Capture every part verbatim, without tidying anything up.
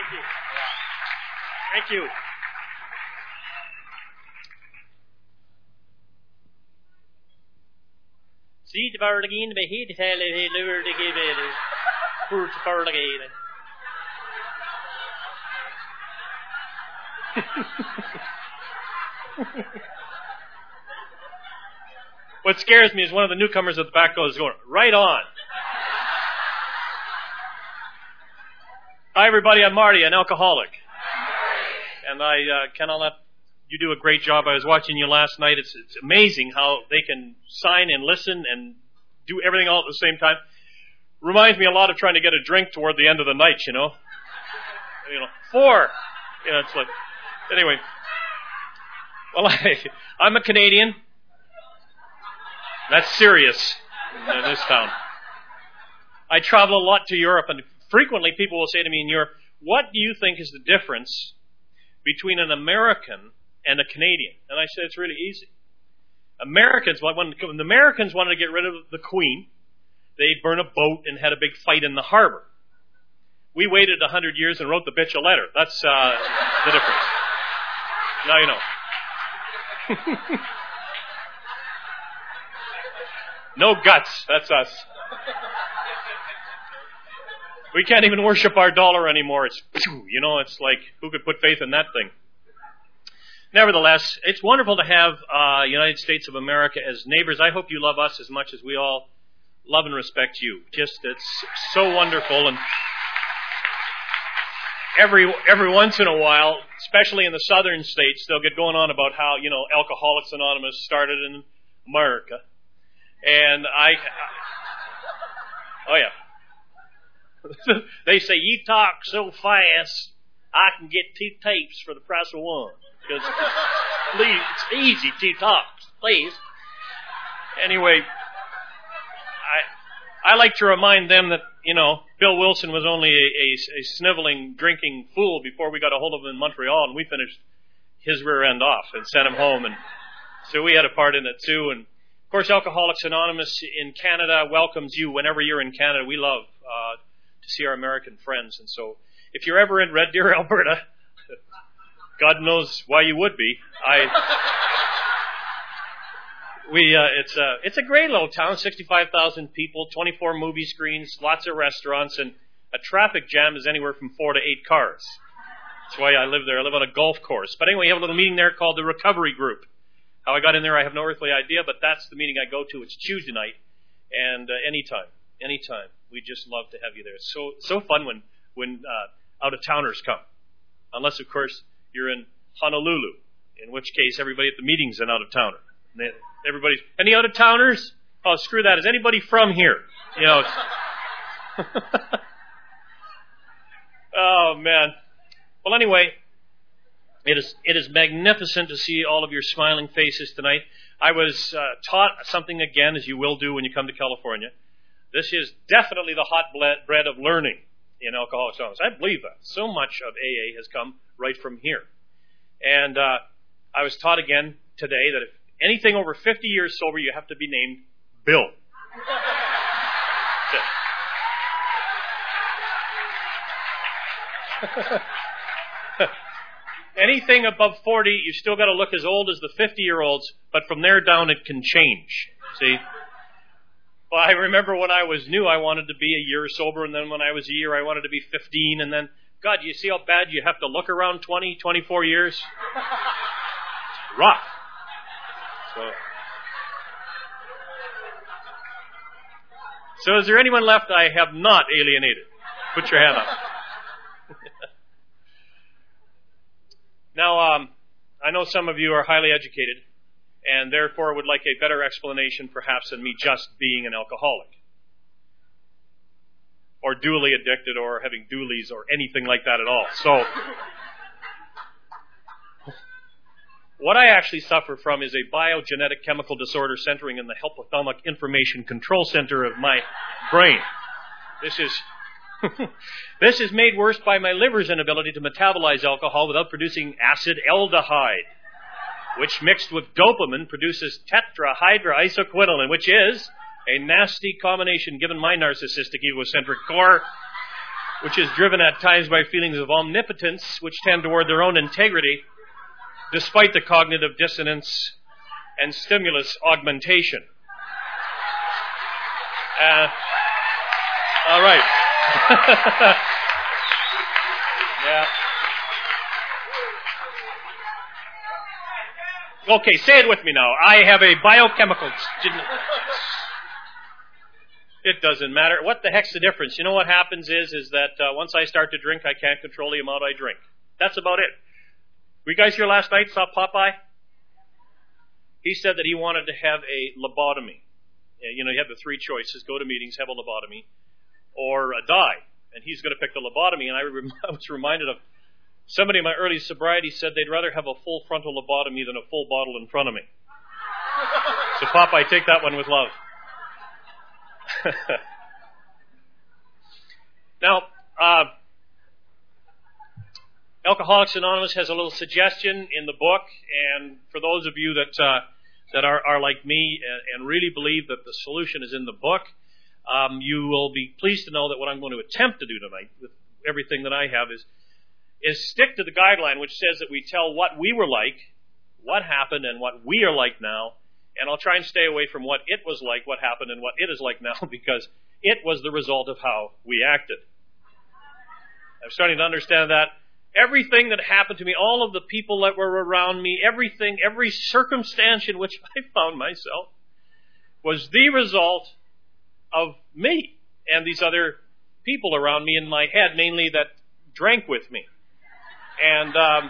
you. Thank you. See the bird again, the head tell he lured to give it. Poor bird again. What scares me is one of the newcomers at the back goes going, right on. Hi, everybody. I'm Marty, an alcoholic. And I uh, cannot let you do a great job. I was watching you last night. It's, it's amazing how they can sign and listen and do everything all at the same time. Reminds me a lot of trying to get a drink toward the end of the night, you know. You know, four. You know, it's like, anyway. Well, I, I'm a Canadian. That's serious in this town. I travel a lot to Europe, and frequently people will say to me in Europe, what do you think is the difference between an American and a Canadian? And I said, it's really easy. Americans, when the Americans wanted to get rid of the Queen, they'd burn a boat and had a big fight in the harbor. We waited a hundred years and wrote the bitch a letter. That's uh, the difference. Now you know. No guts. That's us. We can't even worship our dollar anymore. It's, you know, it's like, who could put faith in that thing? Nevertheless, it's wonderful to have uh, United States of America as neighbors. I hope you love us as much as we all love and respect you. Just, it's so wonderful. And every every once in a while, especially in the southern states, they'll get going on about how, you know, Alcoholics Anonymous started in America. And I, oh yeah. They say, you talk so fast, I can get two tapes for the price of one. Because please, it's easy to talk, please. Anyway, I I like to remind them that, you know, Bill Wilson was only a, a, a sniveling, drinking fool before we got a hold of him in Montreal, and we finished his rear end off and sent him home. And so we had a part in it too. And of course, Alcoholics Anonymous in Canada welcomes you whenever you're in Canada. We love uh, to see our American friends. And so if you're ever in Red Deer, Alberta, God knows why you would be. I, we, uh, it's a, it's a great little town, sixty-five thousand people, twenty-four movie screens, lots of restaurants, and a traffic jam is anywhere from four to eight cars. That's why I live there. I live on a golf course. But anyway, we have a little meeting there called the Recovery Group. How I got in there, I have no earthly idea, but that's the meeting I go to. It's Tuesday night, and uh, anytime, anytime. We just love to have you there. It's so so fun when, when uh, out-of-towners come. Unless, of course, you're in Honolulu, in which case everybody at the meeting's an out-of-towner. Everybody's, any out-of-towners? Oh, screw that. Is anybody from here? You know. Oh, man. Well, anyway, it is it is magnificent to see all of your smiling faces tonight. I was uh, taught something again, as you will do when you come to California. This is definitely the hot bread of learning in Alcoholics Anonymous. I believe that. So much of A A has come right from here. And uh, I was taught again today that if anything over fifty years sober, you have to be named Bill. Anything above forty, you still got to look as old as the fifty-year-olds, but from there down it can change. See? Well, I remember when I was new, I wanted to be a year sober, and then when I was a year, I wanted to be fifteen, and then, God, you see how bad you have to look around twenty, twenty-four years? It's rough. So, so is there anyone left I have not alienated? Put your hand up. Now, um, I know some of you are highly educated and therefore would like a better explanation perhaps than me just being an alcoholic or dually addicted or having doolies or anything like that at all. So, what I actually suffer from is a biogenetic chemical disorder centering in the hypothalamic information control center of my brain. This is This is made worse by my liver's inability to metabolize alcohol without producing acid aldehyde, which mixed with dopamine produces tetrahydroisoquinoline, which is a nasty combination given my narcissistic egocentric core. which is driven at times by feelings of omnipotence, which tend toward their own integrity, despite the cognitive dissonance and stimulus augmentation. Uh, all right. Yeah. Okay, say it with me now. I have a biochemical... It doesn't matter. What the heck's the difference? You know what happens is, is that uh, once I start to drink, I can't control the amount I drink. That's about it. Were you guys here last night, saw Popeye? He said that he wanted to have a lobotomy. You know, you have the three choices: go to meetings, have a lobotomy, or uh, die. And he's going to pick the lobotomy. And I, rem- I was reminded of somebody in my early sobriety said they'd rather have a full frontal lobotomy than a full bottle in front of me. So Popeye, take that one with love. Now, uh, Alcoholics Anonymous has a little suggestion in the book, and for those of you that uh, that are, are like me and, and really believe that the solution is in the book, um, you will be pleased to know that what I'm going to attempt to do tonight with everything that I have is is stick to the guideline which says that we tell what we were like, what happened, and what we are like now. And I'll try and stay away from what it was like, what happened, and what it is like now, because it was the result of how we acted. I'm starting to understand that. Everything that happened to me, all of the people that were around me, everything, every circumstance in which I found myself was the result of me and these other people around me in my head, mainly that drank with me. And um,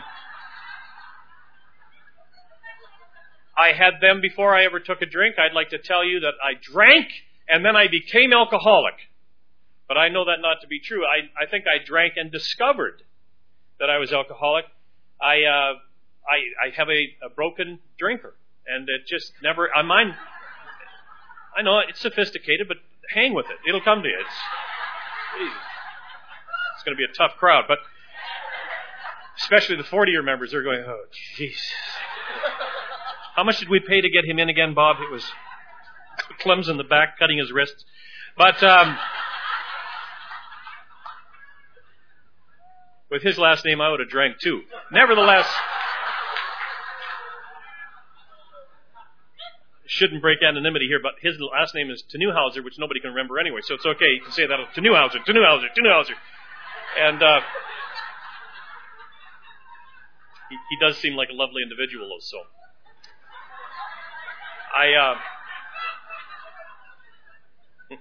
I had them before I ever took a drink. I'd like to tell you that I drank and then I became alcoholic. But I know that not to be true. I, I think I drank and discovered that I was alcoholic. I uh, I, I have a, a broken drinker, and it just never. I mind. I know it's sophisticated, but hang with it. It'll come to you. It's easy. It's going to be a tough crowd, but especially the forty-year members. They're going, oh, jeez. How much did we pay to get him in again, Bob? It was Clem's in the back cutting his wrists, but. Um, With his last name, I would have drank too. Nevertheless, shouldn't break anonymity here, but his last name is Tenuhauser, which nobody can remember anyway, so it's okay. You can say that, Tenuhauser, Tenuhauser, Tenuhauser. And uh, he, he does seem like a lovely individual, though, so. I, uh...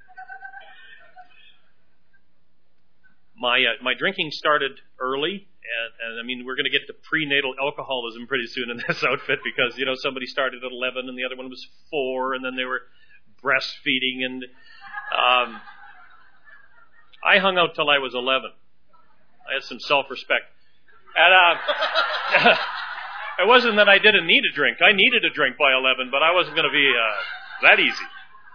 My uh, my drinking started early, and, and I mean, we're going to get to prenatal alcoholism pretty soon in this outfit because, you know, somebody started at eleven and the other one was four, and then they were breastfeeding, and um, I hung out till I was eleven. I had some self-respect. And uh, it wasn't that I didn't need a drink. I needed a drink by eleven, but I wasn't going to be uh, that easy.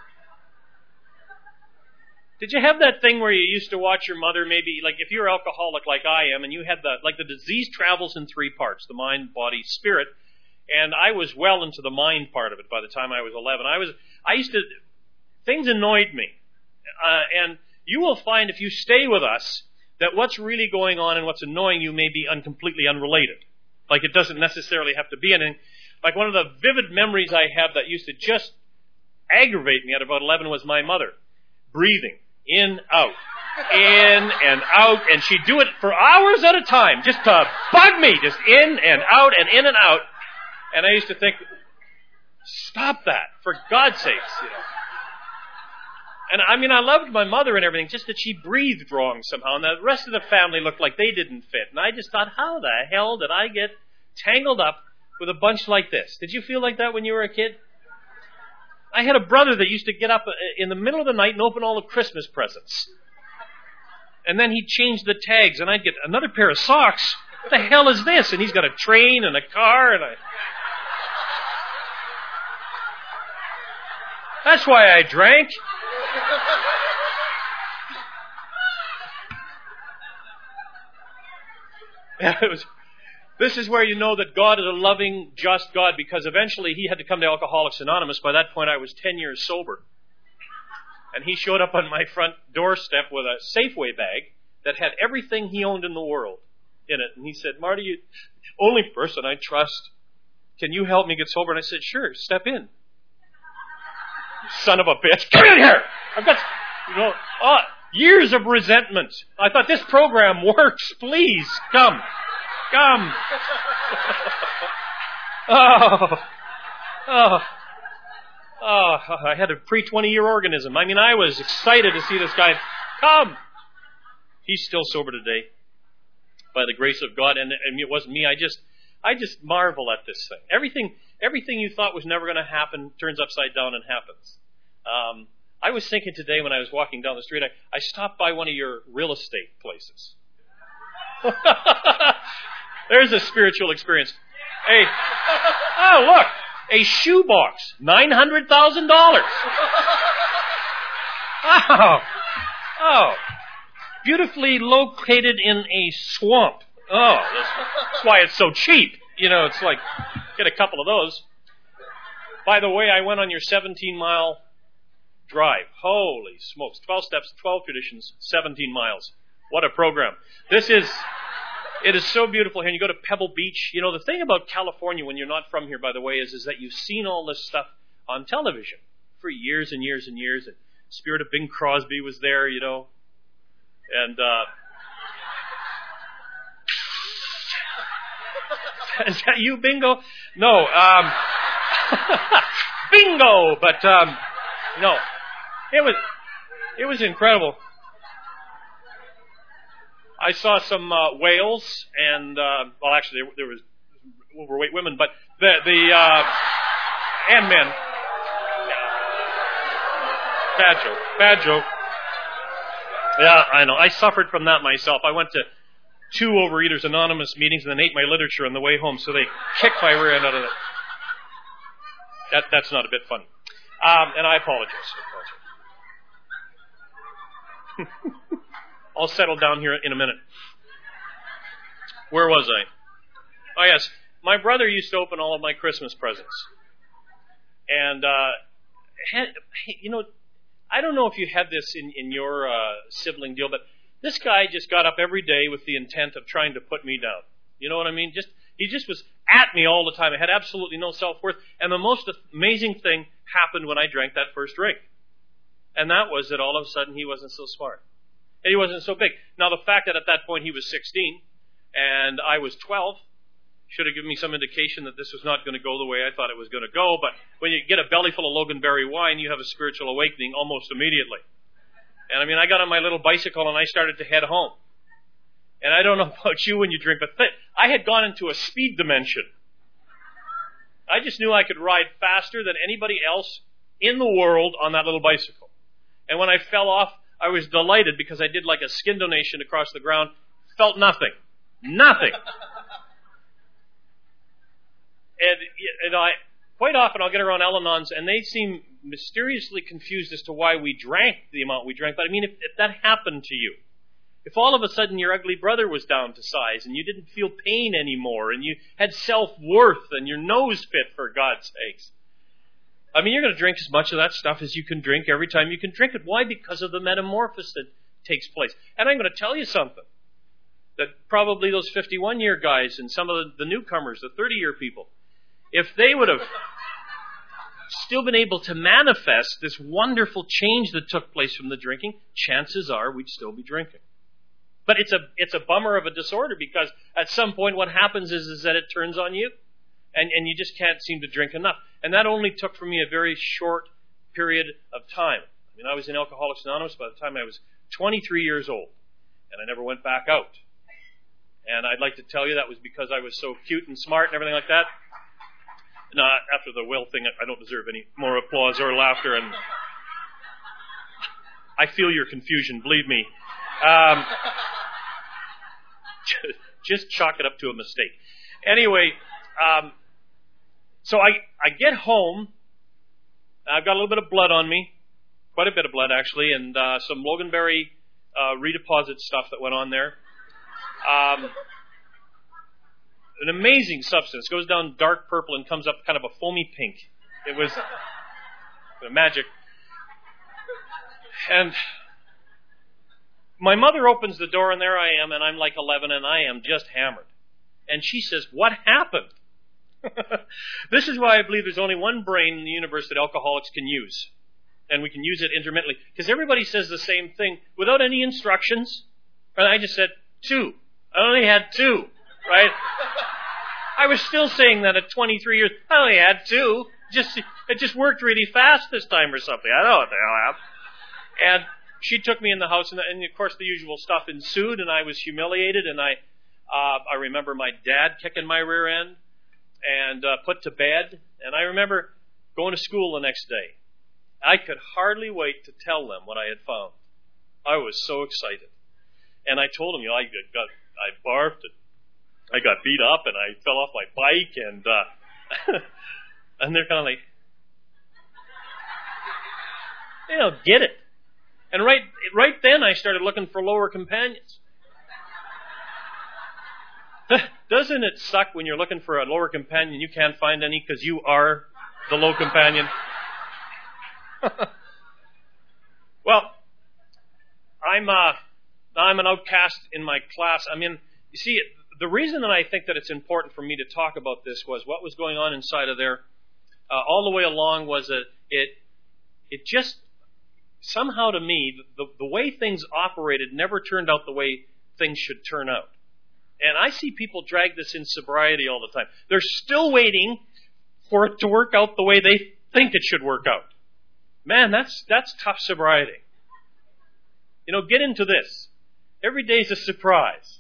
Did you have that thing where you used to watch your mother, maybe, like if you're alcoholic like I am, and you had the, like the disease travels in three parts, the mind, body, spirit, and I was well into the mind part of it by the time I was eleven. I was, I used to, things annoyed me. Uh, and you will find if you stay with us that what's really going on and what's annoying you may be un- completely unrelated. Like it doesn't necessarily have to be anything. Like one of the vivid memories I have that used to just aggravate me at about eleven was my mother breathing. In, out, in and out, and she'd do it for hours at a time, just to bug me, just in and out and in and out. And I used to think, stop that, for God's sakes, you know. And I mean, I loved my mother and everything, just that she breathed wrong somehow, and the rest of the family looked like they didn't fit. And I just thought, how the hell did I get tangled up with a bunch like this? Did you feel like that when you were a kid? I had a brother that used to get up in the middle of the night and open all the Christmas presents. And then he'd change the tags, and I'd get another pair of socks. What the hell is this? And he's got a train and a car, and I... That's why I drank. It was... This is where you know that God is a loving, just God, because eventually he had to come to Alcoholics Anonymous. By that point, I was ten years sober. And he showed up on my front doorstep with a Safeway bag that had everything he owned in the world in it. And he said, Marty, you only person I trust. Can you help me get sober? And I said, sure, step in. Son of a bitch, come in here! I've got, you know, oh, years of resentment. I thought, this program works. Please, come. Come. oh. Oh. Oh, I had a pre twenty-year organism. I mean, I was excited to see this guy come. He's still sober today, by the grace of God. And, and it wasn't me. I just, I just marvel at this thing. Everything, everything you thought was never going to happen turns upside down and happens. Um, I was thinking today when I was walking down the street, I, I stopped by one of your real estate places. There's a spiritual experience. Hey, oh look. A shoebox, nine hundred thousand dollars. Oh, oh, beautifully located in a swamp. Oh, that's, that's why it's so cheap. You know, it's like, get a couple of those. By the way, I went on your seventeen-mile drive. Holy smokes. twelve steps, twelve traditions, seventeen miles. What a program. This is... It is so beautiful here. And you go to Pebble Beach. You know, the thing about California when you're not from here, by the way, is, is that you've seen all this stuff on television for years and years and years. And Spirit of Bing Crosby was there, you know. And, uh... is that you, Bingo? No, um... Bingo! But, um... no. It was... It was incredible. I saw some uh, whales and, uh, well, actually, there, there was overweight women, but the, the, uh, and men. Bad joke. Bad joke. Yeah, I know. I suffered from that myself. I went to two Overeaters Anonymous meetings and then ate my literature on the way home, so they kicked my rear end out of it. That, that's not a bit funny. Um, and I apologize. I apologize. I'll settle down here in a minute. Where was I? Oh, yes. My brother used to open all of my Christmas presents. And, uh, had, you know, I don't know if you had this in, in your uh, sibling deal, but this guy just got up every day with the intent of trying to put me down. You know what I mean? Just He just was at me all the time. I had absolutely no self-worth. And the most amazing thing happened when I drank that first drink. And that was that all of a sudden he wasn't so smart. And he wasn't so big. Now, the fact that at that point he was sixteen and I was twelve should have given me some indication that this was not going to go the way I thought it was going to go. But when you get a belly full of Loganberry wine, you have a spiritual awakening almost immediately. And I mean, I got on my little bicycle and I started to head home. And I don't know about you when you drink, but th- I had gone into a speed dimension. I just knew I could ride faster than anybody else in the world on that little bicycle. And when I fell off, I was delighted because I did like a skin donation across the ground. Felt nothing. Nothing. And, and I, quite often I'll get around Al-Anons and they seem mysteriously confused as to why we drank the amount we drank. But I mean, if, if that happened to you, if all of a sudden your ugly brother was down to size and you didn't feel pain anymore and you had self-worth and your nose fit, for God's sakes, I mean, you're going to drink as much of that stuff as you can drink every time you can drink it. Why? Because of the metamorphosis that takes place. And I'm going to tell you something, that probably those fifty-one-year guys and some of the, the newcomers, the thirty-year people, if they would have still been able to manifest this wonderful change that took place from the drinking, chances are we'd still be drinking. But it's a it's a bummer of a disorder because at some point what happens is, is that it turns on you and, and you just can't seem to drink enough. And that only took for me a very short period of time. I mean, I was in Alcoholics Anonymous by the time I was twenty-three years old, and I never went back out. And I'd like to tell you that was because I was so cute and smart and everything like that. No, after the Will thing, I don't deserve any more applause or laughter, and I feel your confusion, believe me. Um, just chalk it up to a mistake. Anyway, um, so I, I get home. I've got a little bit of blood on me, quite a bit of blood actually, and uh, some Loganberry uh, redeposit stuff that went on there. Um, an amazing substance. Goes down dark purple and comes up kind of a foamy pink. It was magic. And my mother opens the door, and there I am, and I'm like eleven, and I am just hammered. And she says, what happened? This is why I believe there's only one brain in the universe that alcoholics can use. And we can use it intermittently. Because everybody says the same thing without any instructions. And I just said, two. I only had two, right? I was still saying that at twenty-three years. I only had two. Just It just worked really fast this time or something. I don't know what the hell happened. And she took me in the house, and, and of course the usual stuff ensued, and I was humiliated, and I uh, I remember my dad kicking my rear end and uh, put to bed. And I remember going to school the next day. I could hardly wait to tell them what I had found. I was so excited. And I told them, you know, I got, I barfed, and I got beat up, and I fell off my bike, and uh, and they're kind of like, they don't get it. And right, right then, I started looking for lower companions. Doesn't it suck when you're looking for a lower companion, you can't find any because you are the low companion? Well, I'm uh, I'm an outcast in my class. I mean, you see, the reason that I think that it's important for me to talk about this was what was going on inside of there uh, all the way along was that it it just somehow to me the the way things operated never turned out the way things should turn out. And I see people drag this in sobriety all the time. They're still waiting for it to work out the way they think it should work out. Man, that's that's tough sobriety. You know, get into this. Every day's a surprise.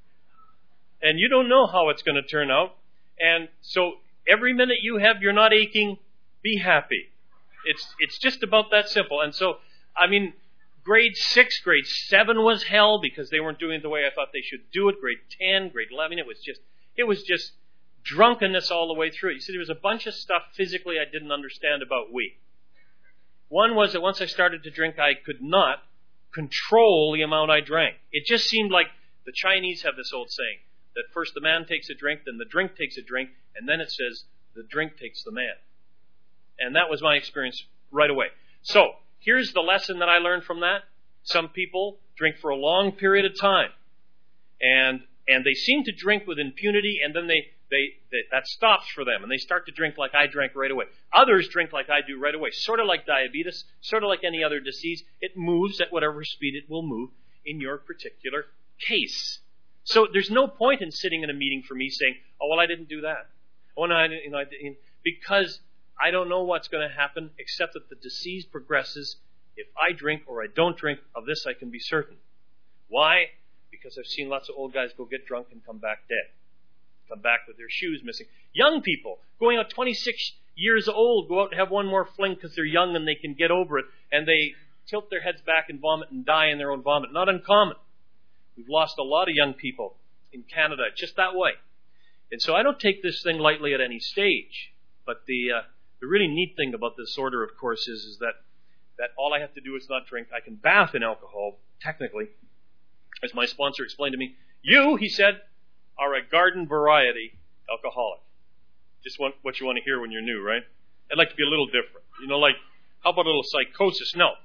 And you don't know how it's going to turn out. And so every minute you have, you're not aching, be happy. It's it's just about that simple. And so, I mean, grade six, grade seven was hell because they weren't doing it the way I thought they should do it. Grade ten, grade eleven, it was just it was just drunkenness all the way through. You see, there was a bunch of stuff physically I didn't understand about weed. One was that once I started to drink, I could not control the amount I drank. It just seemed like the Chinese have this old saying that first the man takes a drink, then the drink takes a drink, and then it says the drink takes the man. And that was my experience right away. So, here's the lesson that I learned from that. Some people drink for a long period of time. And and they seem to drink with impunity, and then they, they, they that stops for them, and they start to drink like I drank right away. Others drink like I do right away, sort of like diabetes, sort of like any other disease. It moves at whatever speed it will move in your particular case. So there's no point in sitting in a meeting for me saying, oh, well, I didn't do that. Oh, no, I didn't, you know, I didn't, because I don't know what's going to happen except that the disease progresses. If I drink or I don't drink, of this I can be certain. Why? Because I've seen lots of old guys go get drunk and come back dead. Come back with their shoes missing. Young people going out twenty-six years old go out and have one more fling because they're young and they can get over it. And they tilt their heads back and vomit and die in their own vomit. Not uncommon. We've lost a lot of young people in Canada just that way. And so I don't take this thing lightly at any stage. But the uh, the really neat thing about this order, of course, is, is that, that all I have to do is not drink. I can bath in alcohol, technically. As my sponsor explained to me, you, he said, are a garden variety alcoholic. Just want, what you want to hear when you're new, right? I'd like to be a little different. You know, like, how about a little psychosis? No.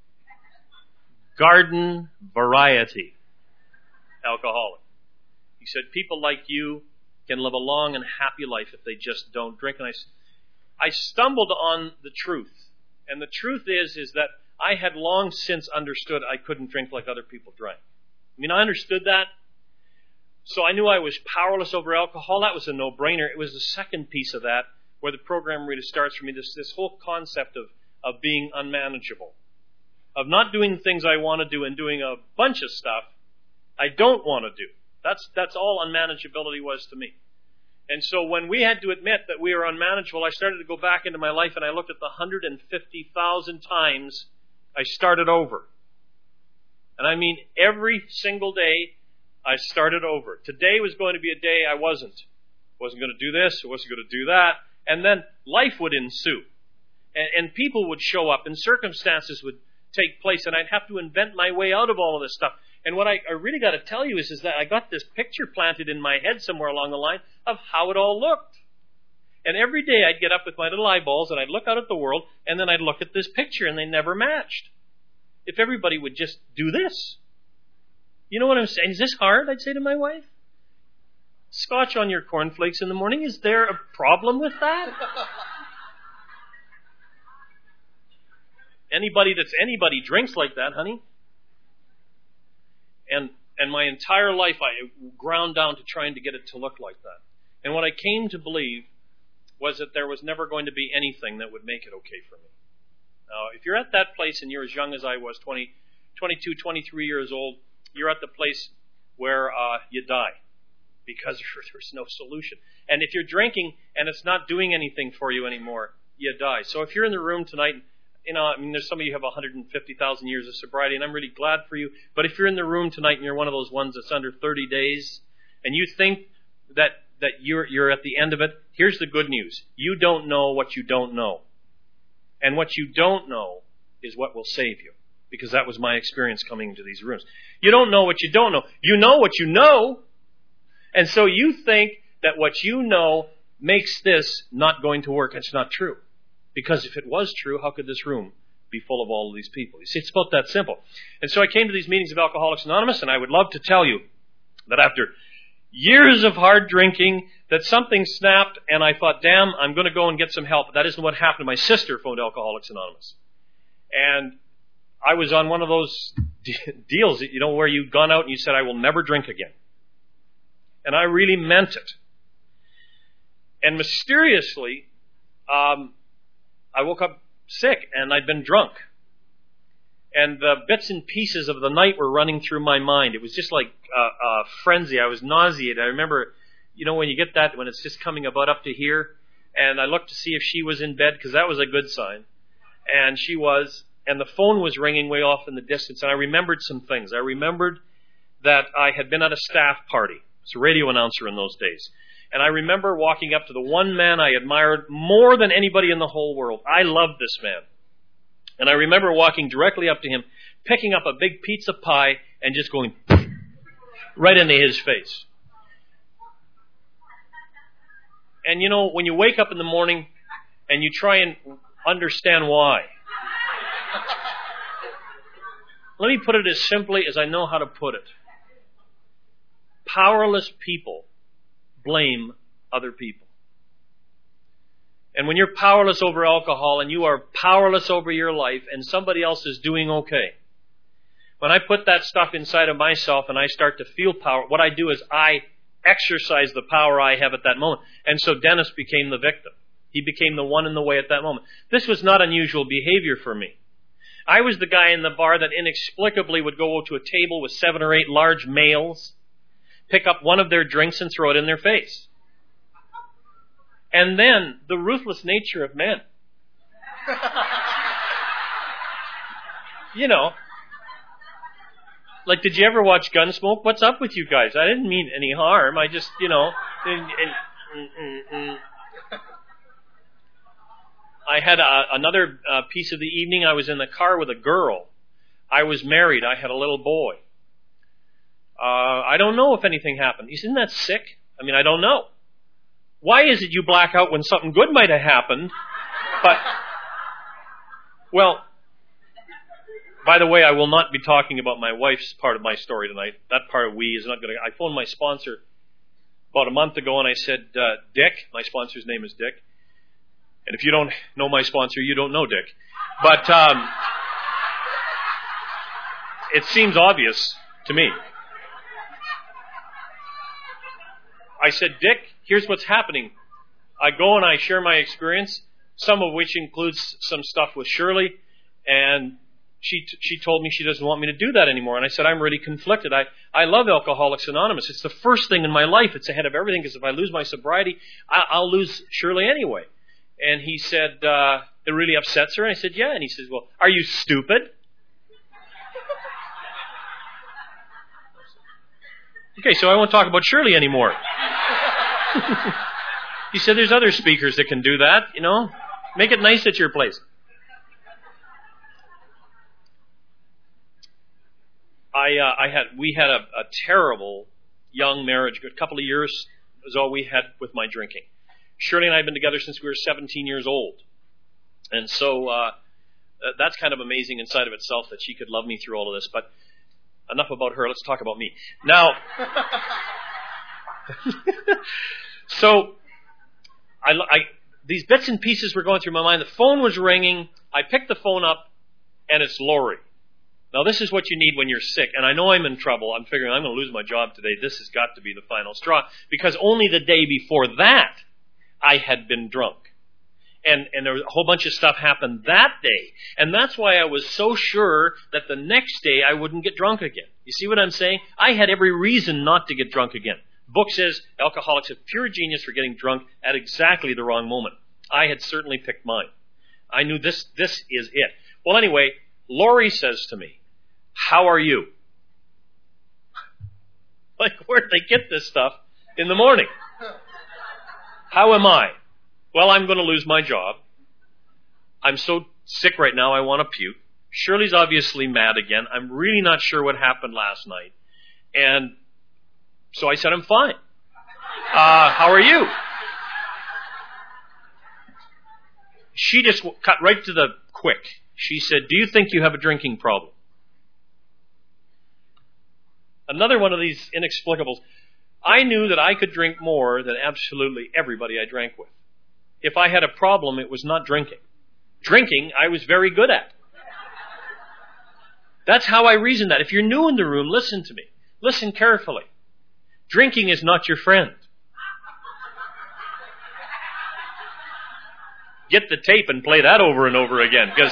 Garden variety alcoholic. He said, people like you can live a long and happy life if they just don't drink. And I, I stumbled on the truth. And the truth is, is that I had long since understood I couldn't drink like other people drank. I mean, I understood that. So I knew I was powerless over alcohol. That was a no-brainer. It was the second piece of that where the program really starts for me, this, this whole concept of, of being unmanageable, of not doing things I want to do and doing a bunch of stuff I don't want to do. That's that's all unmanageability was to me. And so when we had to admit that we were unmanageable, I started to go back into my life and I looked at the one hundred fifty thousand times I started over. And I mean every single day I started over. Today was going to be a day I wasn't. Wasn't going to do this, I wasn't going to do that. And then life would ensue. And, and people would show up and circumstances would take place and I'd have to invent my way out of all of this stuff. And what I, I really got to tell you is, is that I got this picture planted in my head somewhere along the line of how it all looked. And every day I'd get up with my little eyeballs and I'd look out at the world and then I'd look at this picture and they never matched. If everybody would just do this. You know what I'm saying? Is this hard? I'd say to my wife. Scotch on your cornflakes in the morning. Is there a problem with that? Anybody that's anybody drinks like that, honey. And and my entire life I ground down to trying to get it to look like that. And what I came to believe was that there was never going to be anything that would make it okay for me. Now, if you're at that place and you're as young as I was, twenty, twenty-two, twenty-three years old, you're at the place where uh, you die because there's no solution. And if you're drinking and it's not doing anything for you anymore, you die. So if you're in the room tonight, you know, I mean, there's some of you who have one hundred fifty thousand years of sobriety, and I'm really glad for you. But if you're in the room tonight and you're one of those ones that's under thirty days, and you think that that you're you're at the end of it, here's the good news. You don't know what you don't know. And what you don't know is what will save you. Because that was my experience coming into these rooms. You don't know what you don't know. You know what you know. And so you think that what you know makes this not going to work. It's not true. Because if it was true, how could this room be full of all of these people? You see, it's about that simple. And so I came to these meetings of Alcoholics Anonymous, and I would love to tell you that after years of hard drinking, that something snapped, and I thought, damn, I'm going to go and get some help. That isn't what happened. My sister phoned Alcoholics Anonymous. And I was on one of those de- deals, you know, where you'd gone out and you said, I will never drink again. And I really meant it. And mysteriously, um, I woke up sick, and I'd been drunk. And the bits and pieces of the night were running through my mind. It was just like a, a frenzy. I was nauseated. I remember, you know, when you get that, when it's just coming about up to here, and I looked to see if she was in bed, because that was a good sign. And she was, and the phone was ringing way off in the distance, and I remembered some things. I remembered that I had been at a staff party. I was a radio announcer in those days. And I remember walking up to the one man I admired more than anybody in the whole world. I loved this man. And I remember walking directly up to him, picking up a big pizza pie, and just going right into his face. And you know, when you wake up in the morning and you try and understand why, let me put it as simply as I know how to put it. Powerless people blame other people. And when you're powerless over alcohol and you are powerless over your life and somebody else is doing okay, when I put that stuff inside of myself and I start to feel power, what I do is I exercise the power I have at that moment. And so Dennis became the victim. He became the one in the way at that moment. This was not unusual behavior for me. I was the guy in the bar that inexplicably would go to a table with seven or eight large males, pick up one of their drinks and throw it in their face. And then the ruthless nature of men. You know, like, did you ever watch Gunsmoke? What's up with you guys? I didn't mean any harm. I just, you know, and, and, mm, mm, mm. I had a, another uh, piece of the evening. I was in the car with a girl. I was married. I had a little boy. Uh, I don't know if anything happened. Isn't that sick? I mean, I don't know. Why is it you black out when something good might have happened? But, well, by the way, I will not be talking about my wife's part of my story tonight. That part of we is not going to... I phoned my sponsor about a month ago and I said, uh, Dick, my sponsor's name is Dick. And if you don't know my sponsor, you don't know Dick. But um, it seems obvious to me. I said, Dick, here's what's happening. I go and I share my experience, some of which includes some stuff with Shirley, and she t- she told me she doesn't want me to do that anymore. And I said, I'm really conflicted. I, I love Alcoholics Anonymous. It's the first thing in my life. It's ahead of everything, because if I lose my sobriety, I- I'll lose Shirley anyway. And he said, uh, it really upsets her. And I said, yeah. And he says, well, are you stupid? Okay, so I won't talk about Shirley anymore. He said, there's other speakers that can do that, you know. Make it nice at your place. I uh, I had we had a, a terrible young marriage. A couple of years was all we had with my drinking. Shirley and I have been together since we were seventeen years old. And so uh, that's kind of amazing inside of itself that she could love me through all of this. But enough about her. Let's talk about me. Now, so I, I, these bits and pieces were going through my mind. The phone was ringing. I picked the phone up, and it's Lori. Now, this is what you need when you're sick, and I know I'm in trouble. I'm figuring I'm going to lose my job today. This has got to be the final straw, because only the day before that, I had been drunk. And, and there was a whole bunch of stuff happened that day. And that's why I was so sure that the next day I wouldn't get drunk again. You see what I'm saying? I had every reason not to get drunk again. The book says alcoholics have pure genius for getting drunk at exactly the wrong moment. I had certainly picked mine. I knew this, this is it. Well, anyway, Lori says to me, "How are you?" Like, where'd they get this stuff in the morning? How am I? Well, I'm going to lose my job. I'm so sick right now, I want to puke. Shirley's obviously mad again. I'm really not sure what happened last night. And so I said, I'm fine. Uh, how are you? She just cut right to the quick. She said, "Do you think you have a drinking problem?" Another one of these inexplicables. I knew that I could drink more than absolutely everybody I drank with. If I had a problem, it was not drinking. Drinking, I was very good at. That's how I reasoned that. If you're new in the room, listen to me. Listen carefully. Drinking is not your friend. Get the tape and play that over and over again, because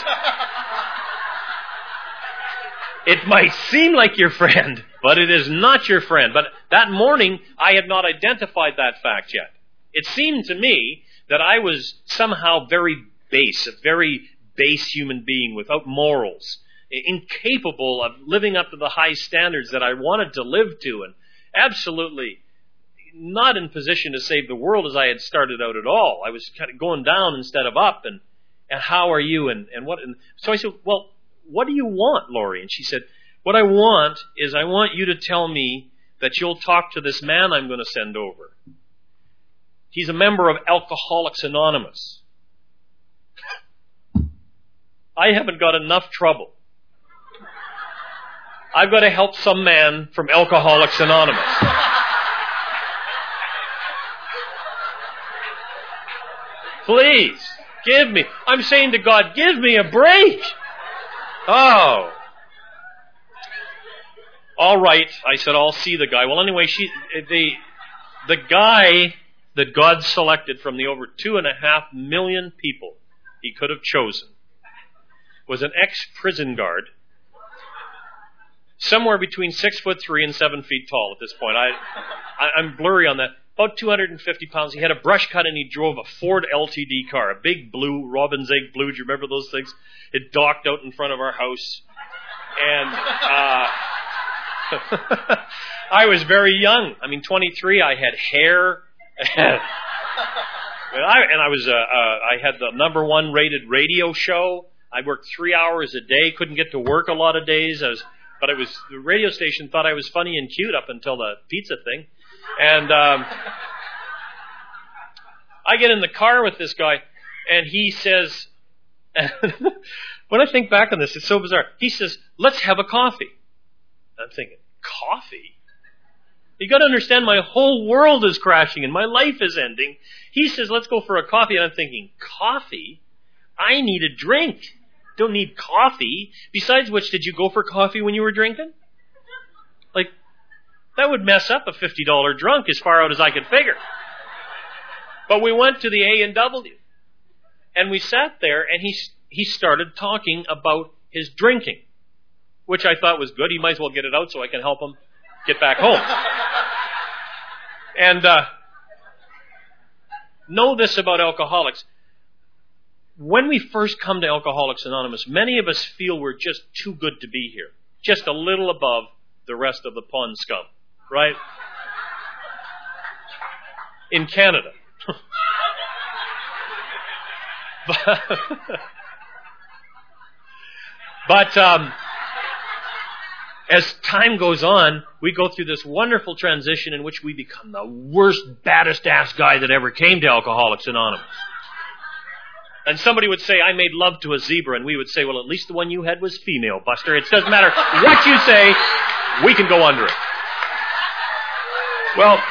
it might seem like your friend, but it is not your friend. But that morning, I had not identified that fact yet. It seemed to me that I was somehow very base, a very base human being without morals, incapable of living up to the high standards that I wanted to live to, and absolutely not in position to save the world as I had started out at all. I was kind of going down instead of up, and, and how are you, and, and what? And so I said, "Well, what do you want, Lori?" And she said, "What I want is I want you to tell me that you'll talk to this man I'm going to send over. He's a member of Alcoholics Anonymous." I haven't got enough trouble. I've got to help some man from Alcoholics Anonymous. Please, give me. I'm saying to God, give me a break. Oh. All right, I said, I'll see the guy. Well, anyway, she, the, the guy that God selected from the over two and a half million people he could have chosen was an ex-prison guard, somewhere between six foot three and seven feet tall at this point. I, I, I'm blurry on that. About two hundred fifty pounds. He had a brush cut and he drove a Ford L T D car, a big blue, Robin's Egg blue. Do you remember those things? It docked out in front of our house. And uh, I was very young. I mean, twenty-three. I had hair. and, I, and I was, uh, uh, I had the number one rated radio show. I worked three hours a day. Couldn't get to work a lot of days. I was, but it was, the radio station thought I was funny and cute up until the pizza thing. And um, I get in the car with this guy, and he says, when I think back on this, it's so bizarre. He says, "Let's have a coffee." I'm thinking, coffee? You got to understand, my whole world is crashing and my life is ending. He says, "Let's go for a coffee." And I'm thinking, coffee? I need a drink. Don't need coffee. Besides which, did you go for coffee when you were drinking? Like, that would mess up a fifty dollar drunk as far out as I could figure. But we went to the A and W. And we sat there, and he he started talking about his drinking, which I thought was good. He might as well get it out so I can help him get back home. And uh, know this about alcoholics. When we first come to Alcoholics Anonymous, many of us feel we're just too good to be here, just a little above the rest of the pond scum, right? In Canada. but but um, as time goes on, we go through this wonderful transition in which we become the worst, baddest ass guy that ever came to Alcoholics Anonymous. And somebody would say, "I made love to a zebra," and we would say, "Well, at least the one you had was female, Buster." It doesn't matter what you say. We can go under it. Well,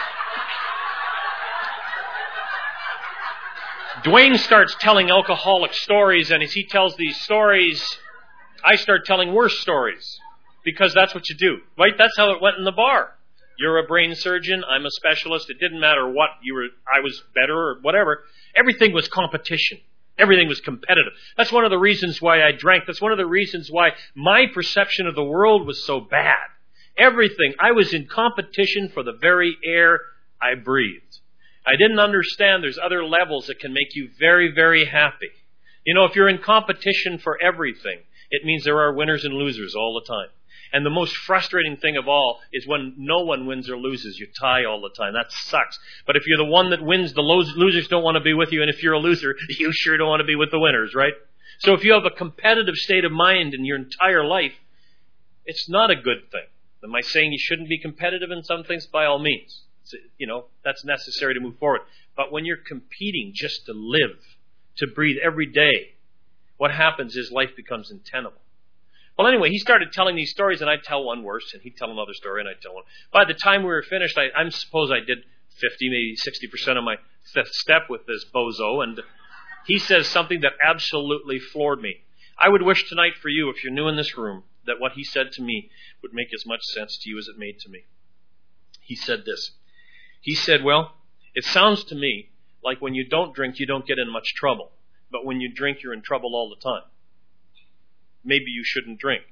Dwayne starts telling alcoholic stories, and as he tells these stories, I start telling worse stories. Because that's what you do, right? That's how it went in the bar. You're a brain surgeon, I'm a specialist. It didn't matter what you were, I was better or whatever. Everything was competition. Everything was competitive. That's one of the reasons why I drank. That's one of the reasons why my perception of the world was so bad. Everything. I was in competition for the very air I breathed. I didn't understand there's other levels that can make you very, very happy. You know, if you're in competition for everything, it means there are winners and losers all the time. And the most frustrating thing of all is when no one wins or loses. You tie all the time. That sucks. But if you're the one that wins, the losers don't want to be with you. And if you're a loser, you sure don't want to be with the winners, right? So if you have a competitive state of mind in your entire life, it's not a good thing. Am I saying you shouldn't be competitive in some things? By all means. It's, you know, that's necessary to move forward. But when you're competing just to live, to breathe every day, what happens is life becomes untenable. Well, anyway, he started telling these stories, and I'd tell one worse, and he'd tell another story, and I'd tell one. By the time we were finished, I, I suppose I did fifty, maybe sixty percent of my fifth step with this bozo, and he says something that absolutely floored me. I would wish tonight for you, if you're new in this room, that what he said to me would make as much sense to you as it made to me. He said this. He said, well, it sounds to me like when you don't drink, you don't get in much trouble. But when you drink, you're in trouble all the time. Maybe you shouldn't drink.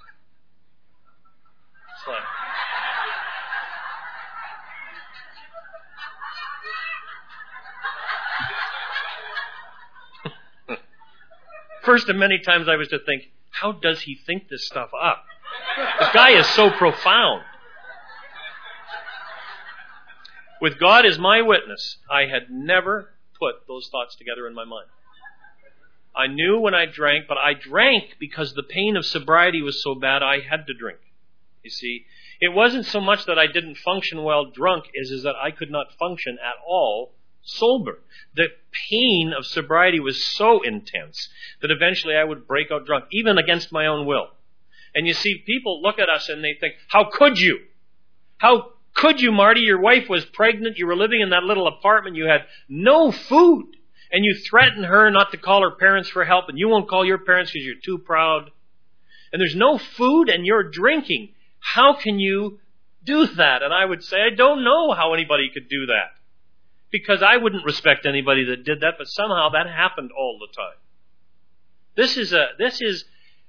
It's like... First of many times I was to think, how does he think this stuff up? This guy is so profound. With God as my witness, I had never put those thoughts together in my mind. I knew when I drank, but I drank because the pain of sobriety was so bad I had to drink. You see, it wasn't so much that I didn't function well drunk, as is that I could not function at all sober. The pain of sobriety was so intense that eventually I would break out drunk, even against my own will. And you see, people look at us and they think, how could you? How could you, Marty? Your wife was pregnant, you were living in that little apartment, you had no food. And you threaten her not to call her parents for help, and you won't call your parents because you're too proud. And there's no food, and you're drinking. How can you do that? And I would say, I don't know how anybody could do that. Because I wouldn't respect anybody that did that, but somehow that happened all the time. This is a, this is,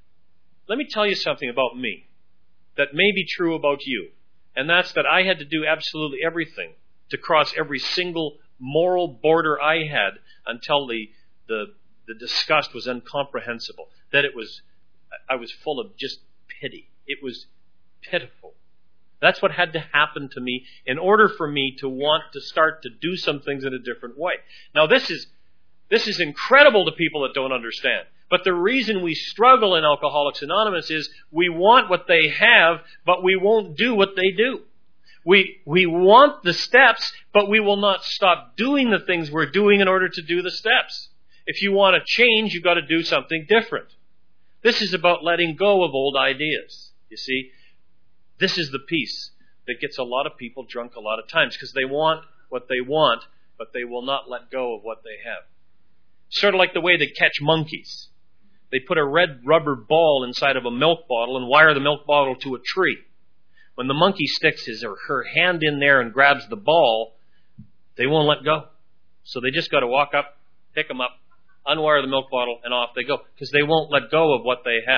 let me tell you something about me that may be true about you. And that's that I had to do absolutely everything to cross every single moral border I had until the, the the disgust was incomprehensible. That it was, I was full of just pity. It was pitiful. That's what had to happen to me in order for me to want to start to do some things in a different way. Now this is, this is incredible to people that don't understand. But the reason we struggle in Alcoholics Anonymous is we want what they have, but we won't do what they do. We we want the steps, but we will not stop doing the things we're doing in order to do the steps. If you want to change, you've got to do something different. This is about letting go of old ideas. You see, this is the piece that gets a lot of people drunk a lot of times because they want what they want, but they will not let go of what they have. Sort of like the way they catch monkeys. They put a red rubber ball inside of a milk bottle and wire the milk bottle to a tree. When the monkey sticks his or her hand in there and grabs the ball, they won't let go. So they just got to walk up, pick them up, unwire the milk bottle, and off they go. Because they won't let go of what they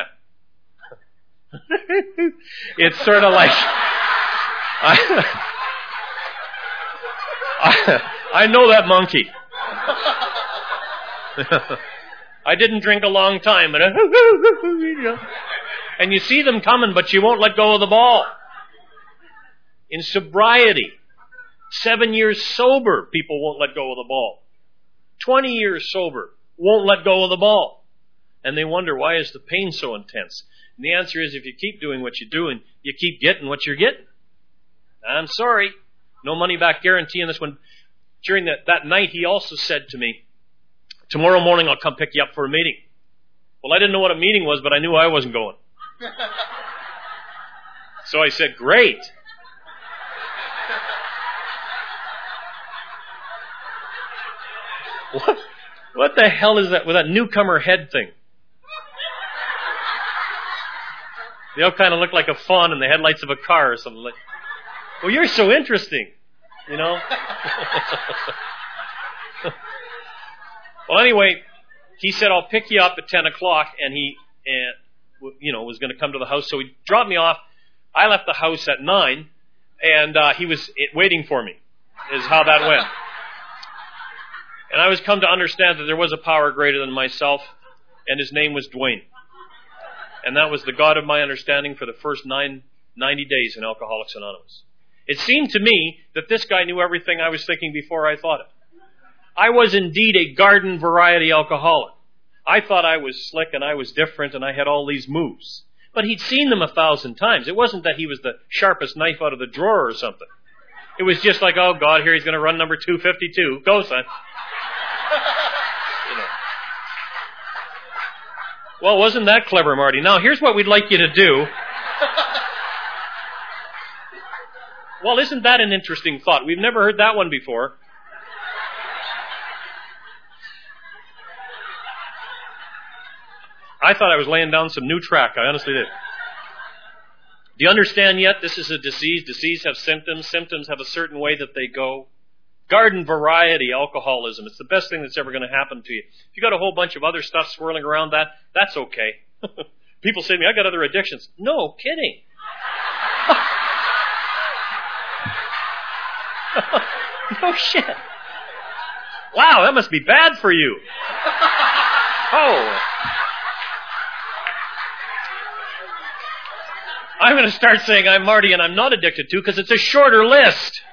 have. It's sort of like... I, I, I know that monkey. I didn't drink a long time. But and you see them coming, but you won't let go of the ball. In sobriety, seven years sober, people won't let go of the ball. Twenty years sober, won't let go of the ball. And they wonder, why is the pain so intense? And the answer is, if you keep doing what you're doing, you keep getting what you're getting. I'm sorry, no money back guarantee in this one. During that, that night, he also said to me, tomorrow morning I'll come pick you up for a meeting. Well, I didn't know what a meeting was, but I knew I wasn't going. So I said, great. What, what the hell is that with that newcomer head thing? They all kind of look like a fawn in the headlights of a car or something. Like, well, you're so interesting, you know? Well, anyway, he said, I'll pick you up at ten o'clock, and he, and, you know, was going to come to the house. So he dropped me off. I left the house at nine, and uh, he was waiting for me, is how that went. And I was come to understand that there was a power greater than myself, and his name was Dwayne. And that was the God of my understanding for the first nine, ninety days in Alcoholics Anonymous. It seemed to me that this guy knew everything I was thinking before I thought it. I was indeed a garden variety alcoholic. I thought I was slick and I was different and I had all these moves. But he'd seen them a thousand times. It wasn't that he was the sharpest knife out of the drawer or something. It was just like, oh God, here he's going to run number two fifty-two. Go, son. You know. Well, wasn't that clever, Marty? Now, here's what we'd like you to do. Well, isn't that an interesting thought? We've never heard that one before. I thought I was laying down some new track. I honestly did. Do you understand yet? This is a disease. Disease have symptoms. Symptoms have a certain way that they go. Garden variety alcoholism. It's the best thing that's ever going to happen to you. If you got a whole bunch of other stuff swirling around that, that's okay. People say to me, I got other addictions. No kidding. No shit. Wow, that must be bad for you. Oh. I'm going to start saying I'm Marty and I'm not addicted to because it's a shorter list.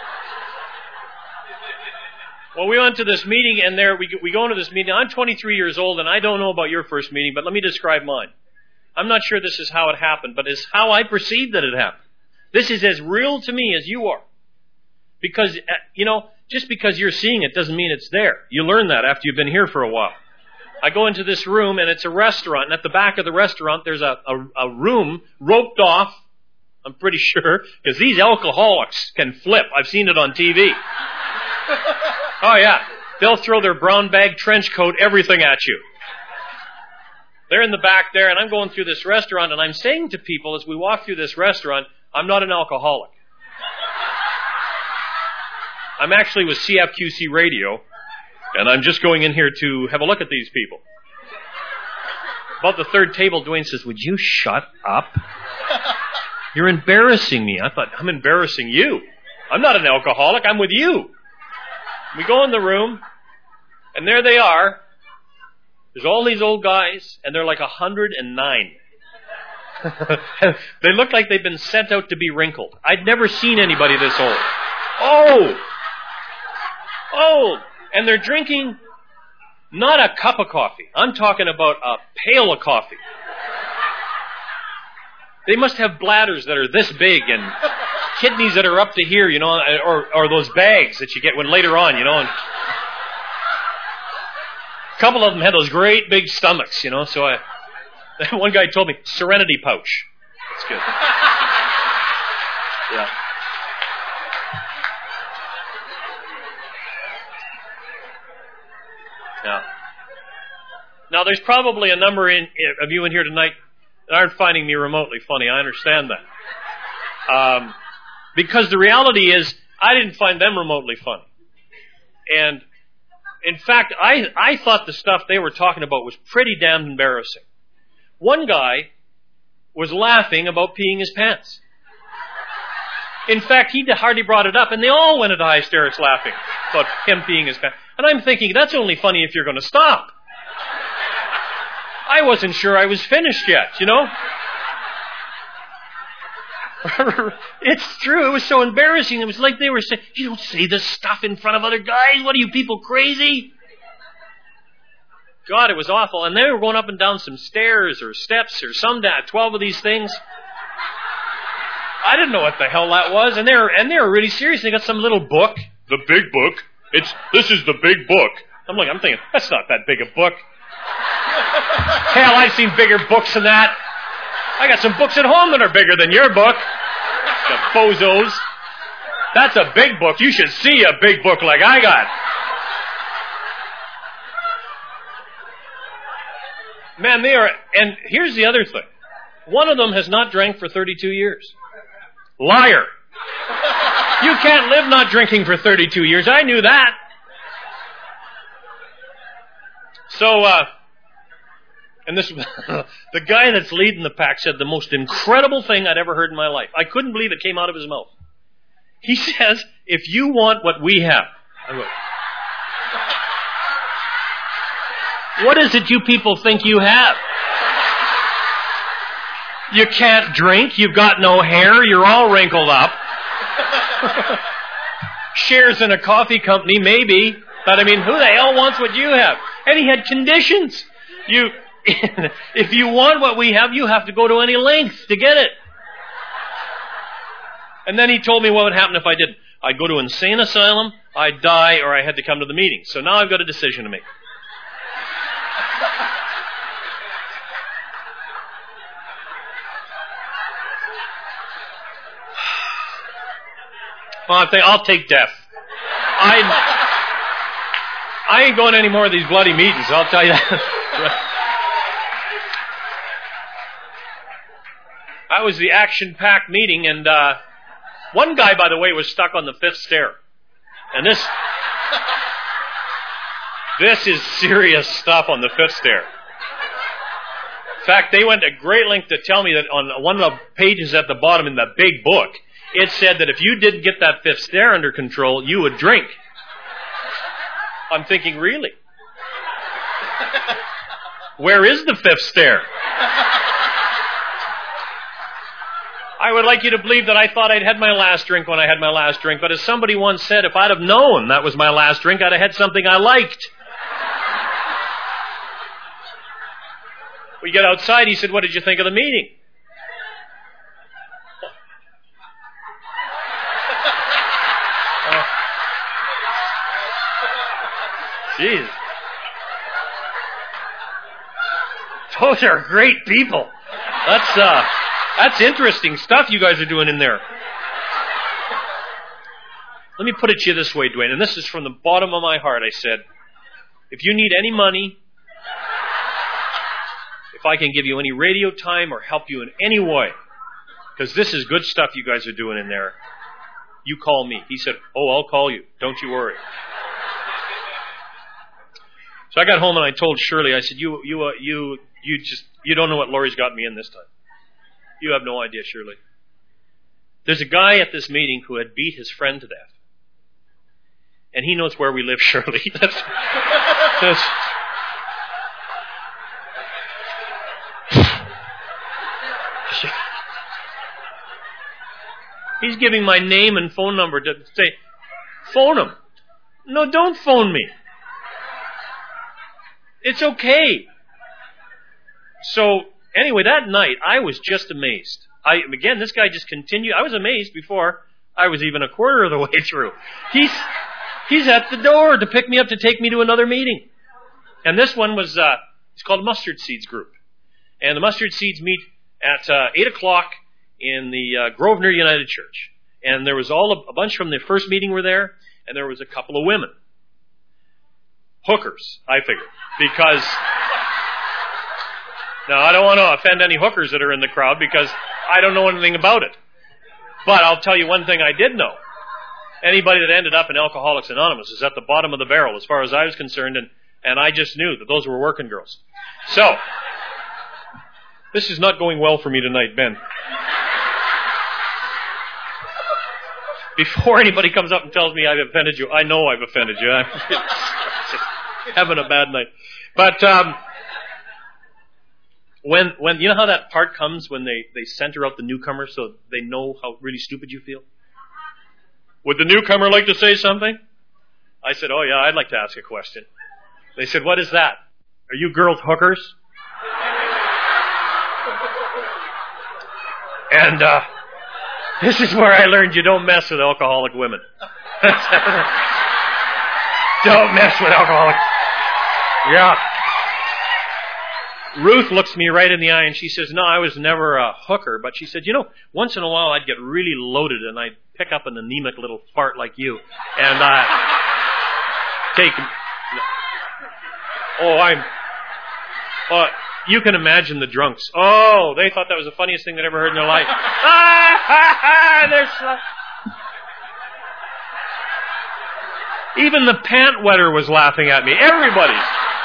Well, we went to this meeting and there we we go into this meeting. I'm twenty-three years old and I don't know about your first meeting, but let me describe mine. I'm not sure this is how it happened, but it's how I perceived that it happened. This is as real to me as you are. Because, you know, just because you're seeing it doesn't mean it's there. You learn that after you've been here for a while. I go into this room, and it's a restaurant, and at the back of the restaurant, there's a, a, a room roped off, I'm pretty sure, because these alcoholics can flip. I've seen it on T V. Oh, yeah. They'll throw their brown bag, trench coat, everything at you. They're in the back there, and I'm going through this restaurant, and I'm saying to people as we walk through this restaurant, I'm not an alcoholic. I'm actually with C F Q C Radio, and I'm just going in here to have a look at these people. About the third table, Dwayne says, would you shut up? You're embarrassing me. I thought, I'm embarrassing you. I'm not an alcoholic. I'm with you. We go in the room, and there they are. There's all these old guys, and they're like one hundred nine. They look like they've been sent out to be wrinkled. I'd never seen anybody this old. Oh! Oh! And they're drinking not a cup of coffee. I'm talking about a pail of coffee. They must have bladders that are this big and kidneys that are up to here, you know, or or those bags that you get when later on, you know. And a couple of them had those great big stomachs, you know. So I, one guy told me, Serenity pouch. That's good. Yeah. Now, now, there's probably a number in, of you in here tonight that aren't finding me remotely funny. I understand that. Um, because the reality is, I didn't find them remotely funny. And, in fact, I, I thought the stuff they were talking about was pretty damn embarrassing. One guy was laughing about peeing his pants. In fact, he hardly brought it up, and they all went into hysterics laughing about him peeing his pants. And I'm thinking, that's only funny if you're going to stop. I wasn't sure I was finished yet, you know? It's true. It was so embarrassing. It was like they were saying, you don't say this stuff in front of other guys. What are you people, crazy? God, it was awful. And they were going up and down some stairs or steps or some twelve of these things. I didn't know what the hell that was. And they were, and they were really serious. They got some little book. The big book. It's, this is the big book. I'm like, I'm thinking, that's not that big a book. Hell, I've seen bigger books than that. I got some books at home that are bigger than your book. The bozos. That's a big book. You should see a big book like I got. Man, they are... And here's the other thing. One of them has not drank for thirty-two years. Liar. You can't live not drinking for thirty-two years. I knew that. So, uh... And this, the guy that's leading the pack said the most incredible thing I'd ever heard in my life. I couldn't believe it came out of his mouth. He says, if you want what we have, I go, what is it you people think you have? You can't drink, you've got no hair, you're all wrinkled up. Shares in a coffee company, maybe. But I mean, who the hell wants what you have? And he had conditions. You... If you want what we have, you have to go to any length to get it. And then he told me what would happen if I didn't. I'd go to an insane asylum, I'd die, or I had to come to the meeting. So now I've got a decision to make. Well, I think I'll take death. I I ain't going to any more of these bloody meetings, I'll tell you that. I was the action-packed meeting, and uh, one guy, by the way, was stuck on the fifth stair. And this, this is serious stuff on the fifth stair. In fact, they went to great length to tell me that on one of the pages at the bottom in the big book, it said that if you didn't get that fifth stair under control, you would drink. I'm thinking, really? Where is the fifth stair? I would like you to believe that I thought I'd had my last drink when I had my last drink, but as somebody once said, if I'd have known that was my last drink, I'd have had something I liked. We get outside, he said, what did you think of the meeting? Oh. Jeez. Those are great people. That's, uh... That's interesting stuff you guys are doing in there. Let me put it to you this way, Dwayne, and this is from the bottom of my heart. I said, if you need any money, if I can give you any radio time or help you in any way, because this is good stuff you guys are doing in there, you call me. He said, oh, I'll call you. Don't you worry. So I got home and I told Shirley, I said, you, you, uh, you, you just, you don't know what Lori's got me in this time. You have no idea, Shirley. There's a guy at this meeting who had beat his friend to death. And he knows where we live, Shirley. That's, that's, he's giving my name and phone number to say, phone him. No, don't phone me. It's okay. So, anyway, that night, I was just amazed. I, again, this guy just continued. I was amazed before I was even a quarter of the way through. He's, he's at the door to pick me up to take me to another meeting. And this one was, uh, it's called Mustard Seeds Group. And the Mustard Seeds meet at uh, eight o'clock in the uh, Grosvenor United Church. And there was all a, a bunch from the first meeting were there, and there was a couple of women. Hookers, I figured. Because... Now, I don't want to offend any hookers that are in the crowd because I don't know anything about it. But I'll tell you one thing I did know. Anybody that ended up in Alcoholics Anonymous is at the bottom of the barrel as far as I was concerned, and, and I just knew that those were working girls. So, this is not going well for me tonight, Ben. Before anybody comes up and tells me I've offended you, I know I've offended you. I'm just having a bad night. But, um... When, when, you know how that part comes when they, they center out the newcomer so they know how really stupid you feel? Would the newcomer like to say something? I said, oh yeah, I'd like to ask a question. They said, what is that? Are you girls hookers? And, uh, this is where I learned you don't mess with alcoholic women. Don't mess with alcoholic. Yeah. Ruth looks me right in the eye and she says, no, I was never a hooker. But she said, you know, once in a while I'd get really loaded and I'd pick up an anemic little fart like you. And uh, take... Oh, I'm... Uh, you can imagine the drunks. Oh, they thought that was the funniest thing they'd ever heard in their life. Ah, ha, ha, they're sl- Even the pant wetter was laughing at me. Everybody.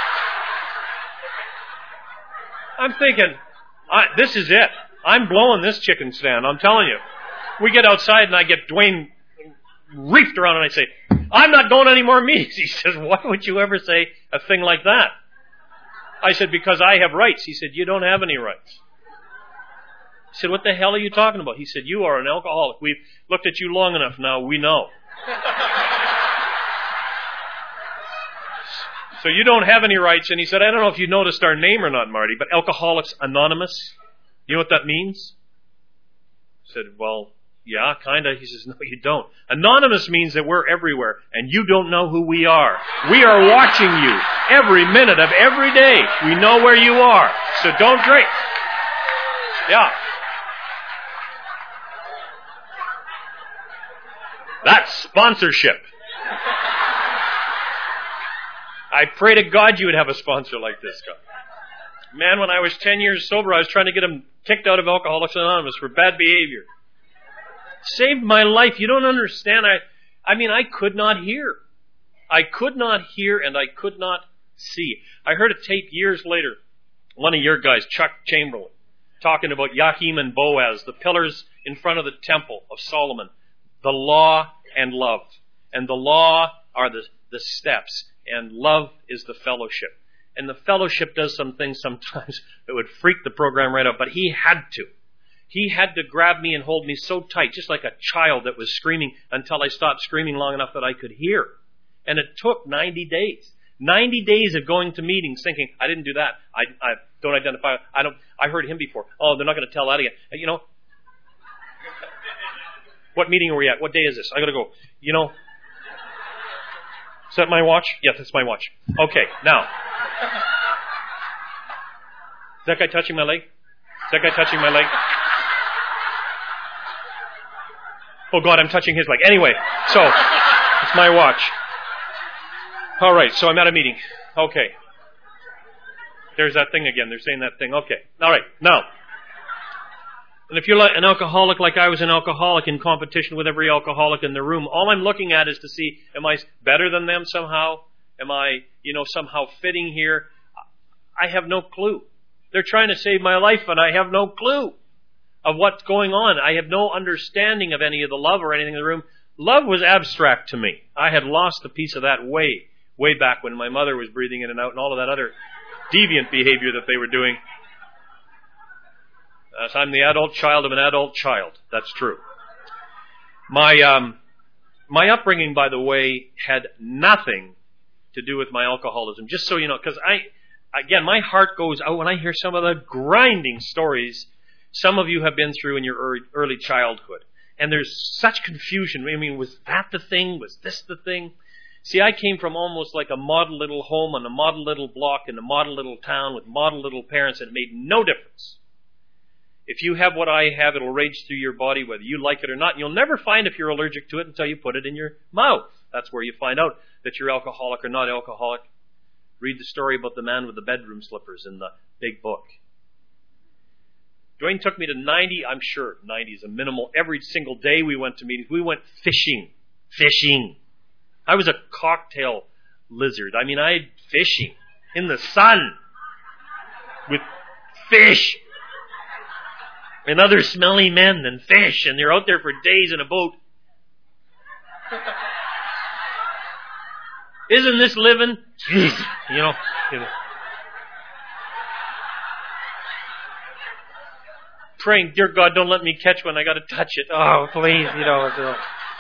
I'm thinking, I, this is it. I'm blowing this chicken stand, I'm telling you. We get outside and I get Dwayne reefed around and I say, I'm not going to any more meetings. He says, why would you ever say a thing like that? I said, because I have rights. He said, you don't have any rights. I said, what the hell are you talking about? He said, you are an alcoholic. We've looked at you long enough now. We know. So you don't have any rights. And he said, I don't know if you noticed our name or not, Marty, but Alcoholics Anonymous. You know what that means? I said, well, yeah, kind of. He says, no, you don't. Anonymous means that we're everywhere, and you don't know who we are. We are watching you every minute of every day. We know where you are. So don't drink. Yeah. That's sponsorship. I pray to God you would have a sponsor like this guy. Man, when I was ten years sober, I was trying to get him kicked out of Alcoholics Anonymous for bad behavior. Saved my life. You don't understand. I, I mean, I could not hear. I could not hear and I could not see. I heard a tape years later. One of your guys, Chuck Chamberlain, talking about Yahim and Boaz, the pillars in front of the temple of Solomon. The law and love. And the law are the, the steps. And love is the fellowship. And the fellowship does some things sometimes that would freak the program right out. But he had to. He had to grab me and hold me so tight, just like a child that was screaming until I stopped screaming long enough that I could hear. And it took ninety days. ninety days of going to meetings thinking, I didn't do that. I, I don't identify. I don't. I heard him before. Oh, they're not going to tell that again. You know, what meeting are we at? What day is this? I got to go. You know, is that my watch? Yes, it's my watch. Okay, now. Is that guy touching my leg? Is that guy touching my leg? Oh, God, I'm touching his leg. Anyway, so, it's my watch. All right, so I'm at a meeting. Okay. There's that thing again. They're saying that thing. Okay. All right, now. And if you're like an alcoholic like I was an alcoholic in competition with every alcoholic in the room, all I'm looking at is to see, am I better than them somehow? Am I, you know, somehow fitting here? I have no clue. They're trying to save my life, and I have no clue of what's going on. I have no understanding of any of the love or anything in the room. Love was abstract to me. I had lost a piece of that way, way back when my mother was breathing in and out and all of that other deviant behavior that they were doing. Uh, so I'm the adult child of an adult child. That's true. My um, my upbringing, by the way, had nothing to do with my alcoholism. Just so you know, because I, again, my heart goes out when I hear some of the grinding stories some of you have been through in your early, early childhood. And there's such confusion. I mean, was that the thing? Was this the thing? See, I came from almost like a model little home on a model little block in a model little town with model little parents, and it made no difference. If you have what I have, it'll rage through your body whether you like it or not. And you'll never find if you're allergic to it until you put it in your mouth. That's where you find out that you're alcoholic or not alcoholic. Read the story about the man with the bedroom slippers in the big book. Dwayne took me to ninety, I'm sure ninety is a minimal. Every single day we went to meetings. We went fishing. Fishing. I was a cocktail lizard. I mean, I fishing in the sun with fish and other smelly men and fish, and they're out there for days in a boat. Isn't this living? Jeez, you know. You know. Praying, dear God, don't let me catch one. I got to touch it. Oh, please, you know. So.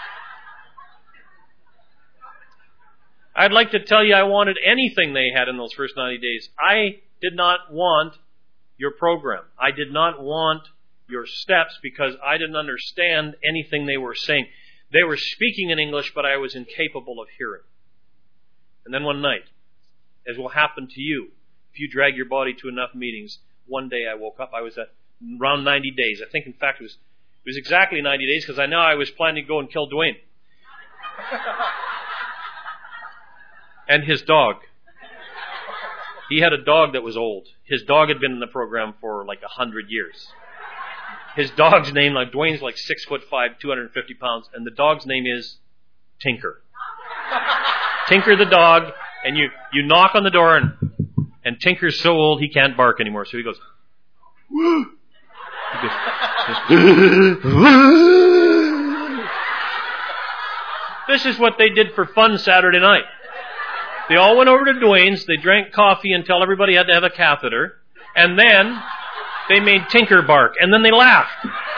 I'd like to tell you I wanted anything they had in those first ninety days. I did not want your program. I did not want your steps because I didn't understand anything they were saying. They were speaking in English, but I was incapable of hearing. And then one night, as will happen to you, if if you drag your body to enough meetings, one day I woke up, I was at around ninety days. I think, in fact, it was it was exactly ninety days because I know I was planning to go and kill Dwayne. And his dog. He had a dog that was old. His dog had been in the program for like a hundred years. His dog's name, like Dwayne's like six foot five, two hundred fifty pounds, and the dog's name is Tinker. Tinker the dog, and you, you knock on the door, and, and Tinker's so old he can't bark anymore, so he goes, woo! He goes, this is what they did for fun Saturday night. They all went over to Dwayne's, they drank coffee until everybody had to have a catheter, and then they made Tinker bark, and then they laughed.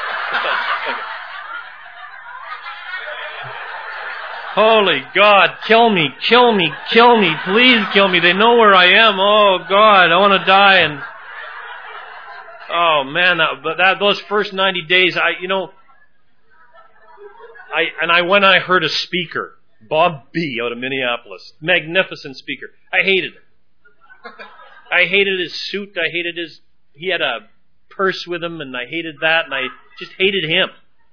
Holy God, kill me, kill me, kill me, please kill me. They know where I am. Oh God, I want to die. And oh man, that, that those first ninety days, I you know, I and I when I heard a speaker, Bob B. out of Minneapolis, magnificent speaker. I hated him. I hated his suit. I hated his. He had a purse with him, and I hated that, and I just hated him.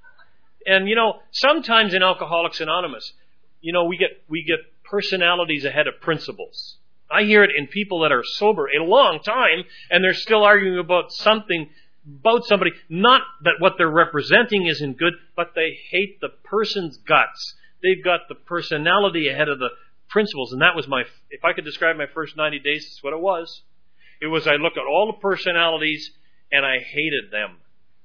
And you know, sometimes in Alcoholics Anonymous, you know, we get we get personalities ahead of principles. I hear it in people that are sober a long time, and they're still arguing about something, about somebody. Not that what they're representing isn't good, but they hate the person's guts. They've got the personality ahead of the principles, and that was my. If I could describe my first ninety days, that's what it was. It was I looked at all the personalities, and I hated them.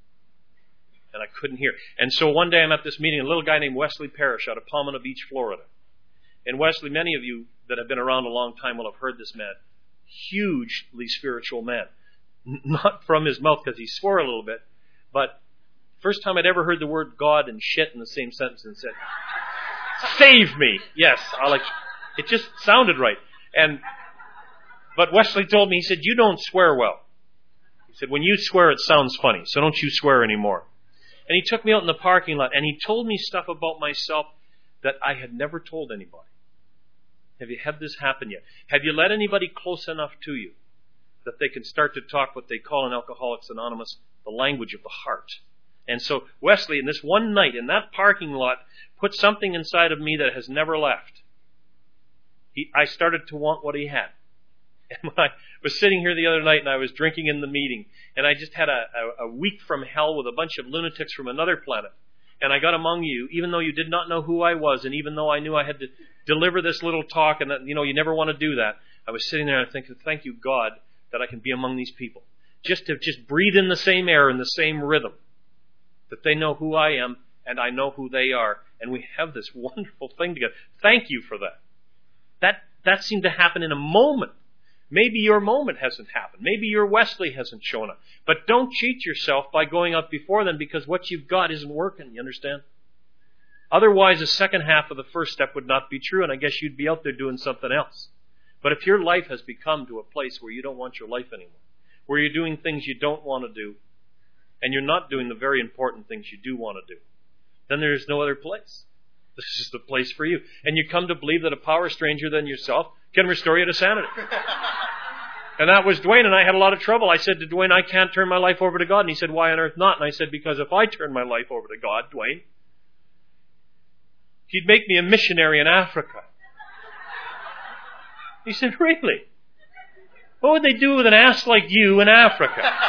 And I couldn't hear. And so one day I'm at this meeting, a little guy named Wesley Parrish out of Palmino Beach, Florida. And Wesley, many of you that have been around a long time will have heard this man. Hugely spiritual man. Not from his mouth because he swore a little bit, but first time I'd ever heard the word God and shit in the same sentence and said, save me. Yes, I like. It just sounded right. And but Wesley told me, he said, you don't swear well. He said, when you swear it sounds funny, so don't you swear anymore. And he took me out in the parking lot, and he told me stuff about myself that I had never told anybody. Have you had this happen yet? Have you let anybody close enough to you that they can start to talk what they call in Alcoholics Anonymous the language of the heart? And so Wesley, in this one night, in that parking lot, put something inside of me that has never left. He, I started to want what he had. And when I was sitting here the other night and I was drinking in the meeting, and I just had a, a, a week from hell with a bunch of lunatics from another planet. And I got among you, even though you did not know who I was, and even though I knew I had to deliver this little talk, and that, you know, you never want to do that. I was sitting there and thinking, thank you, God, that I can be among these people. Just to just breathe in the same air, in the same rhythm. That they know who I am, and I know who they are. And we have this wonderful thing together. Thank you for that. That, that seemed to happen in a moment. Maybe your moment hasn't happened. Maybe your Wesley hasn't shown up. But don't cheat yourself by going up before them, because what you've got isn't working, you understand? Otherwise, the second half of the first step would not be true, and I guess you'd be out there doing something else. But if your life has become to a place where you don't want your life anymore, where you're doing things you don't want to do, and you're not doing the very important things you do want to do, then there's no other place. This is the place for you. And you come to believe that a power stranger than yourself can restore you to sanity. And that was Dwayne, and I had a lot of trouble. I said to Dwayne, I can't turn my life over to God. And he said, why on earth not? And I said, because if I turn my life over to God, Dwayne, He'd make me a missionary in Africa. He said, really? What would they do with an ass like you in Africa? I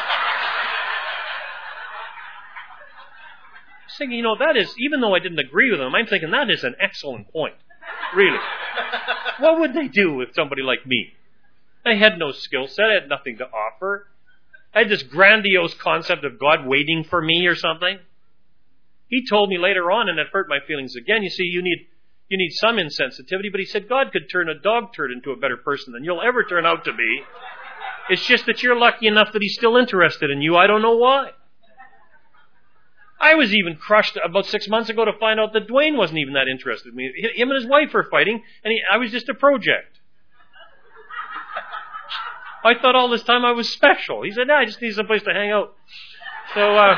was thinking, you know, that is, even though I didn't agree with him, I'm thinking that is an excellent point. Really. What would they do with somebody like me? I had no skill set. I had nothing to offer. I had this grandiose concept of God waiting for me or something. He told me later on, and it hurt my feelings again, you see, you need you need some insensitivity, but he said God could turn a dog turd into a better person than you'll ever turn out to be. It's just that you're lucky enough that he's still interested in you. I don't know why. I was even crushed about six months ago to find out that Dwayne wasn't even that interested in me. Him and his wife were fighting, and he, I was just a project. I thought all this time I was special. He said, no, I just need some place to hang out. So, uh...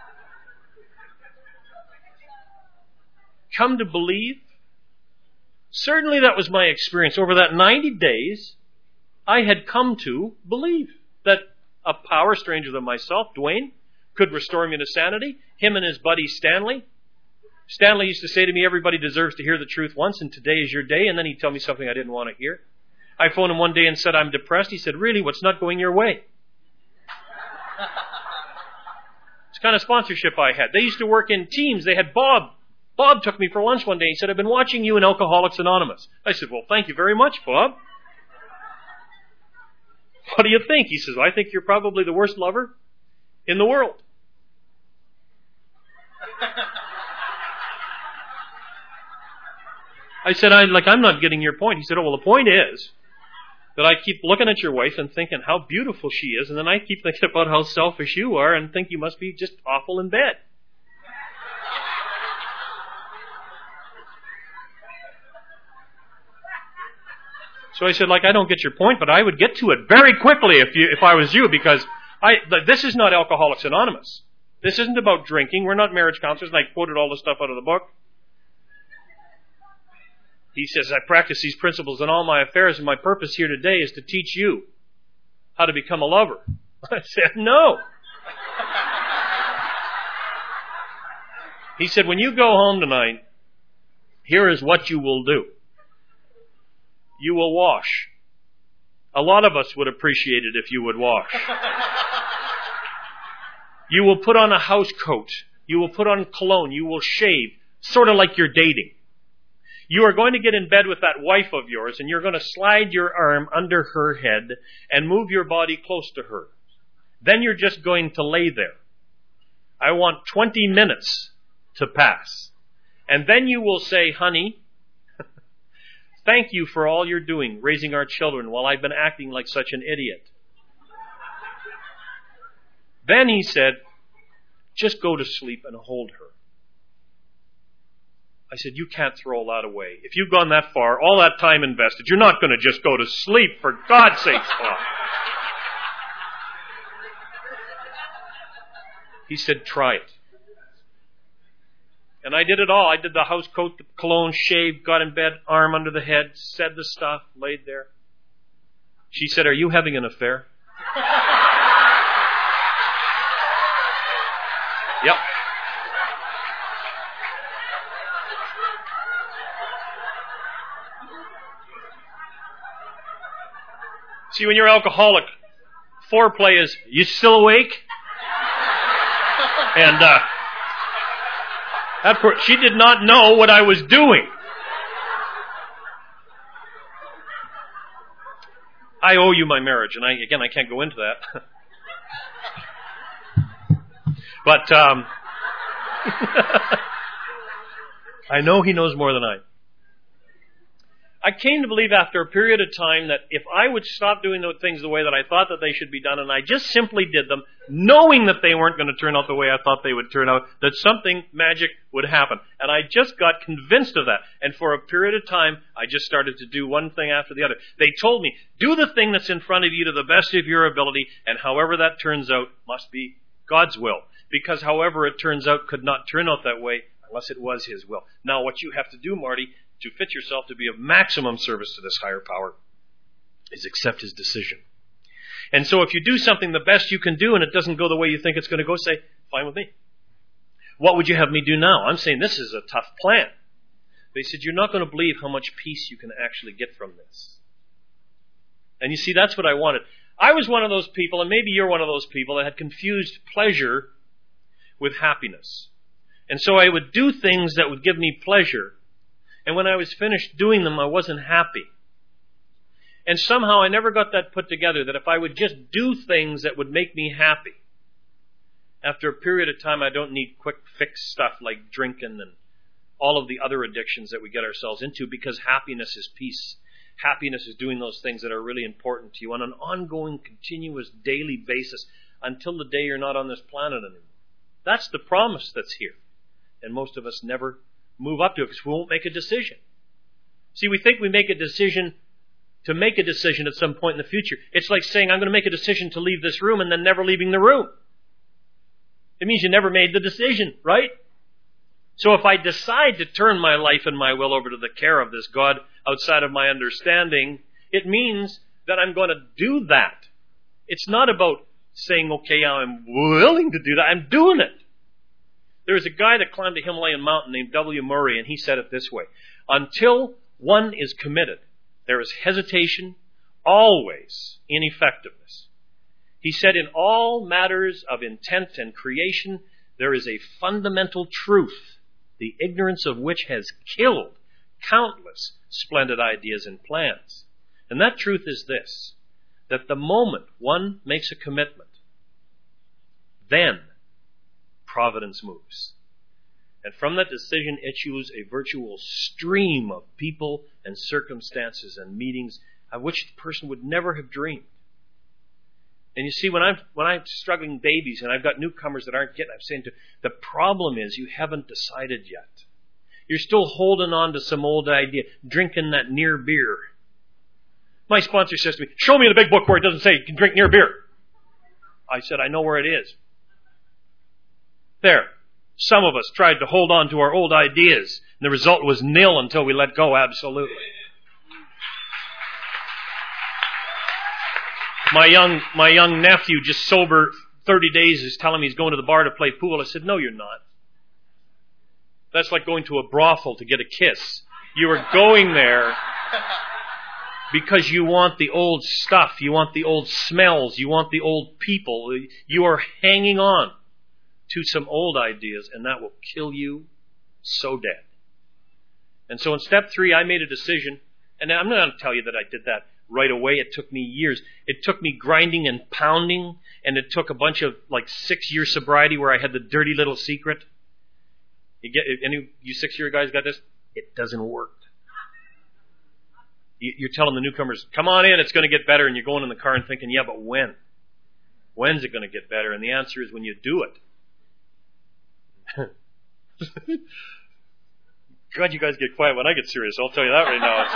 come to believe, Certainly that was my experience. Over that ninety days, I had come to believe that a power stranger than myself, Dwayne, could restore me to sanity. Him and his buddy Stanley. Stanley used to say to me, everybody deserves to hear the truth once, and today is your day. And then he'd tell me something I didn't want to hear. I phoned him one day and said, I'm depressed. He said, really? What's not going your way? It's the kind of sponsorship I had. They used to work in teams. They had Bob. Bob took me for lunch one day. He said, I've been watching you in Alcoholics Anonymous. I said, well, thank you very much, Bob. What do you think? He says, well, I think you're probably the worst lover in the world. I said, I like, I'm not getting your point. He said, oh, well, the point is that I keep looking at your wife and thinking how beautiful she is, and then I keep thinking about how selfish you are and think you must be just awful in bed. So I said, like, I don't get your point, but I would get to it very quickly if you, if I was you, because I, this is not Alcoholics Anonymous. This isn't about drinking. We're not marriage counselors, and I quoted all the stuff out of the book. He says, I practice these principles in all my affairs, and my purpose here today is to teach you how to become a lover. I said, no. He said, when you go home tonight, here is what you will do. You will wash. A lot of us would appreciate it if you would wash. You will put on a house coat. You will put on cologne. You will shave, sort of like you're dating. You are going to get in bed with that wife of yours, and you're going to slide your arm under her head and move your body close to her. Then you're just going to lay there. I want twenty minutes to pass. And then you will say, honey, thank you for all you're doing, raising our children, while I've been acting like such an idiot. Then he said, just go to sleep and hold her. I said, you can't throw all that away. If you've gone that far, all that time invested, you're not going to just go to sleep, for God's sake, Bob. He said, try it. And I did it all. I did the house coat, the cologne, shaved, got in bed, arm under the head, said the stuff, laid there. She said, are you having an affair? Yep. See, when you're alcoholic, foreplay is, you still awake? And uh, that poor, she did not know what I was doing. I owe you my marriage, and I again, I can't go into that. But um, I know he knows more than I. I came to believe after a period of time that if I would stop doing the things the way that I thought that they should be done, and I just simply did them, knowing that they weren't going to turn out the way I thought they would turn out, that something magic would happen. And I just got convinced of that. And for a period of time, I just started to do one thing after the other. They told me, do the thing that's in front of you to the best of your ability, and however that turns out must be God's will. Because however it turns out could not turn out that way unless it was His will. Now what you have to do, Marty, to fit yourself to be of maximum service to this higher power, is accept His decision. And so if you do something the best you can do and it doesn't go the way you think it's going to go, say, fine with me. What would you have me do now? I'm saying this is a tough plan. They said, you're not going to believe how much peace you can actually get from this. And you see, that's what I wanted. I was one of those people, and maybe you're one of those people, that had confused pleasure with happiness. And so I would do things that would give me pleasure, and when I was finished doing them, I wasn't happy. And somehow I never got that put together, that if I would just do things that would make me happy, after a period of time I don't need quick fix stuff like drinking and all of the other addictions that we get ourselves into, because happiness is peace. Happiness is doing those things that are really important to you on an ongoing, continuous, daily basis until the day you're not on this planet anymore. That's the promise that's here. And most of us never move up to it because we won't make a decision. See, we think we make a decision to make a decision at some point in the future. It's like saying, I'm going to make a decision to leave this room and then never leaving the room. It means you never made the decision, right? So if I decide to turn my life and my will over to the care of this God outside of my understanding, it means that I'm going to do that. It's not about saying, okay, I'm willing to do that. I'm doing it. There was a guy that climbed a Himalayan mountain named W. Murray, and he said it this way: until one is committed, there is hesitation, always ineffectiveness. He said, in all matters of intent and creation, there is a fundamental truth, the ignorance of which has killed countless splendid ideas and plans. And that truth is this, that the moment one makes a commitment, then providence moves. And from that decision issues a virtual stream of people and circumstances and meetings of which the person would never have dreamed. And you see, when I'm when I'm struggling babies and I've got newcomers that aren't getting, I'm saying to the problem is you haven't decided yet. You're still holding on to some old idea, drinking that near beer. My sponsor says to me, show me the big book where it doesn't say you can drink near beer. I said, I know where it is. There. Some of us tried to hold on to our old ideas, and the result was nil until we let go, absolutely. My young my young nephew, just sober thirty days, is telling me he's going to the bar to play pool. I said, no, you're not. That's like going to a brothel to get a kiss. You are going there because you want the old stuff. You want the old smells. You want the old people. You are hanging on to some old ideas, and that will kill you so dead. And so in step three, I made a decision, and I'm not going to tell you that I did that right away. It took me years. It took me grinding and pounding, and it took a bunch of like six-year sobriety where I had the dirty little secret. You get any you six-year guys got this? It doesn't work. You're telling the newcomers, come on in, it's going to get better, and you're going in the car and thinking, yeah, but when? When's it going to get better? And the answer is when you do it. God, you guys get quiet when I get serious. I'll tell you that right now.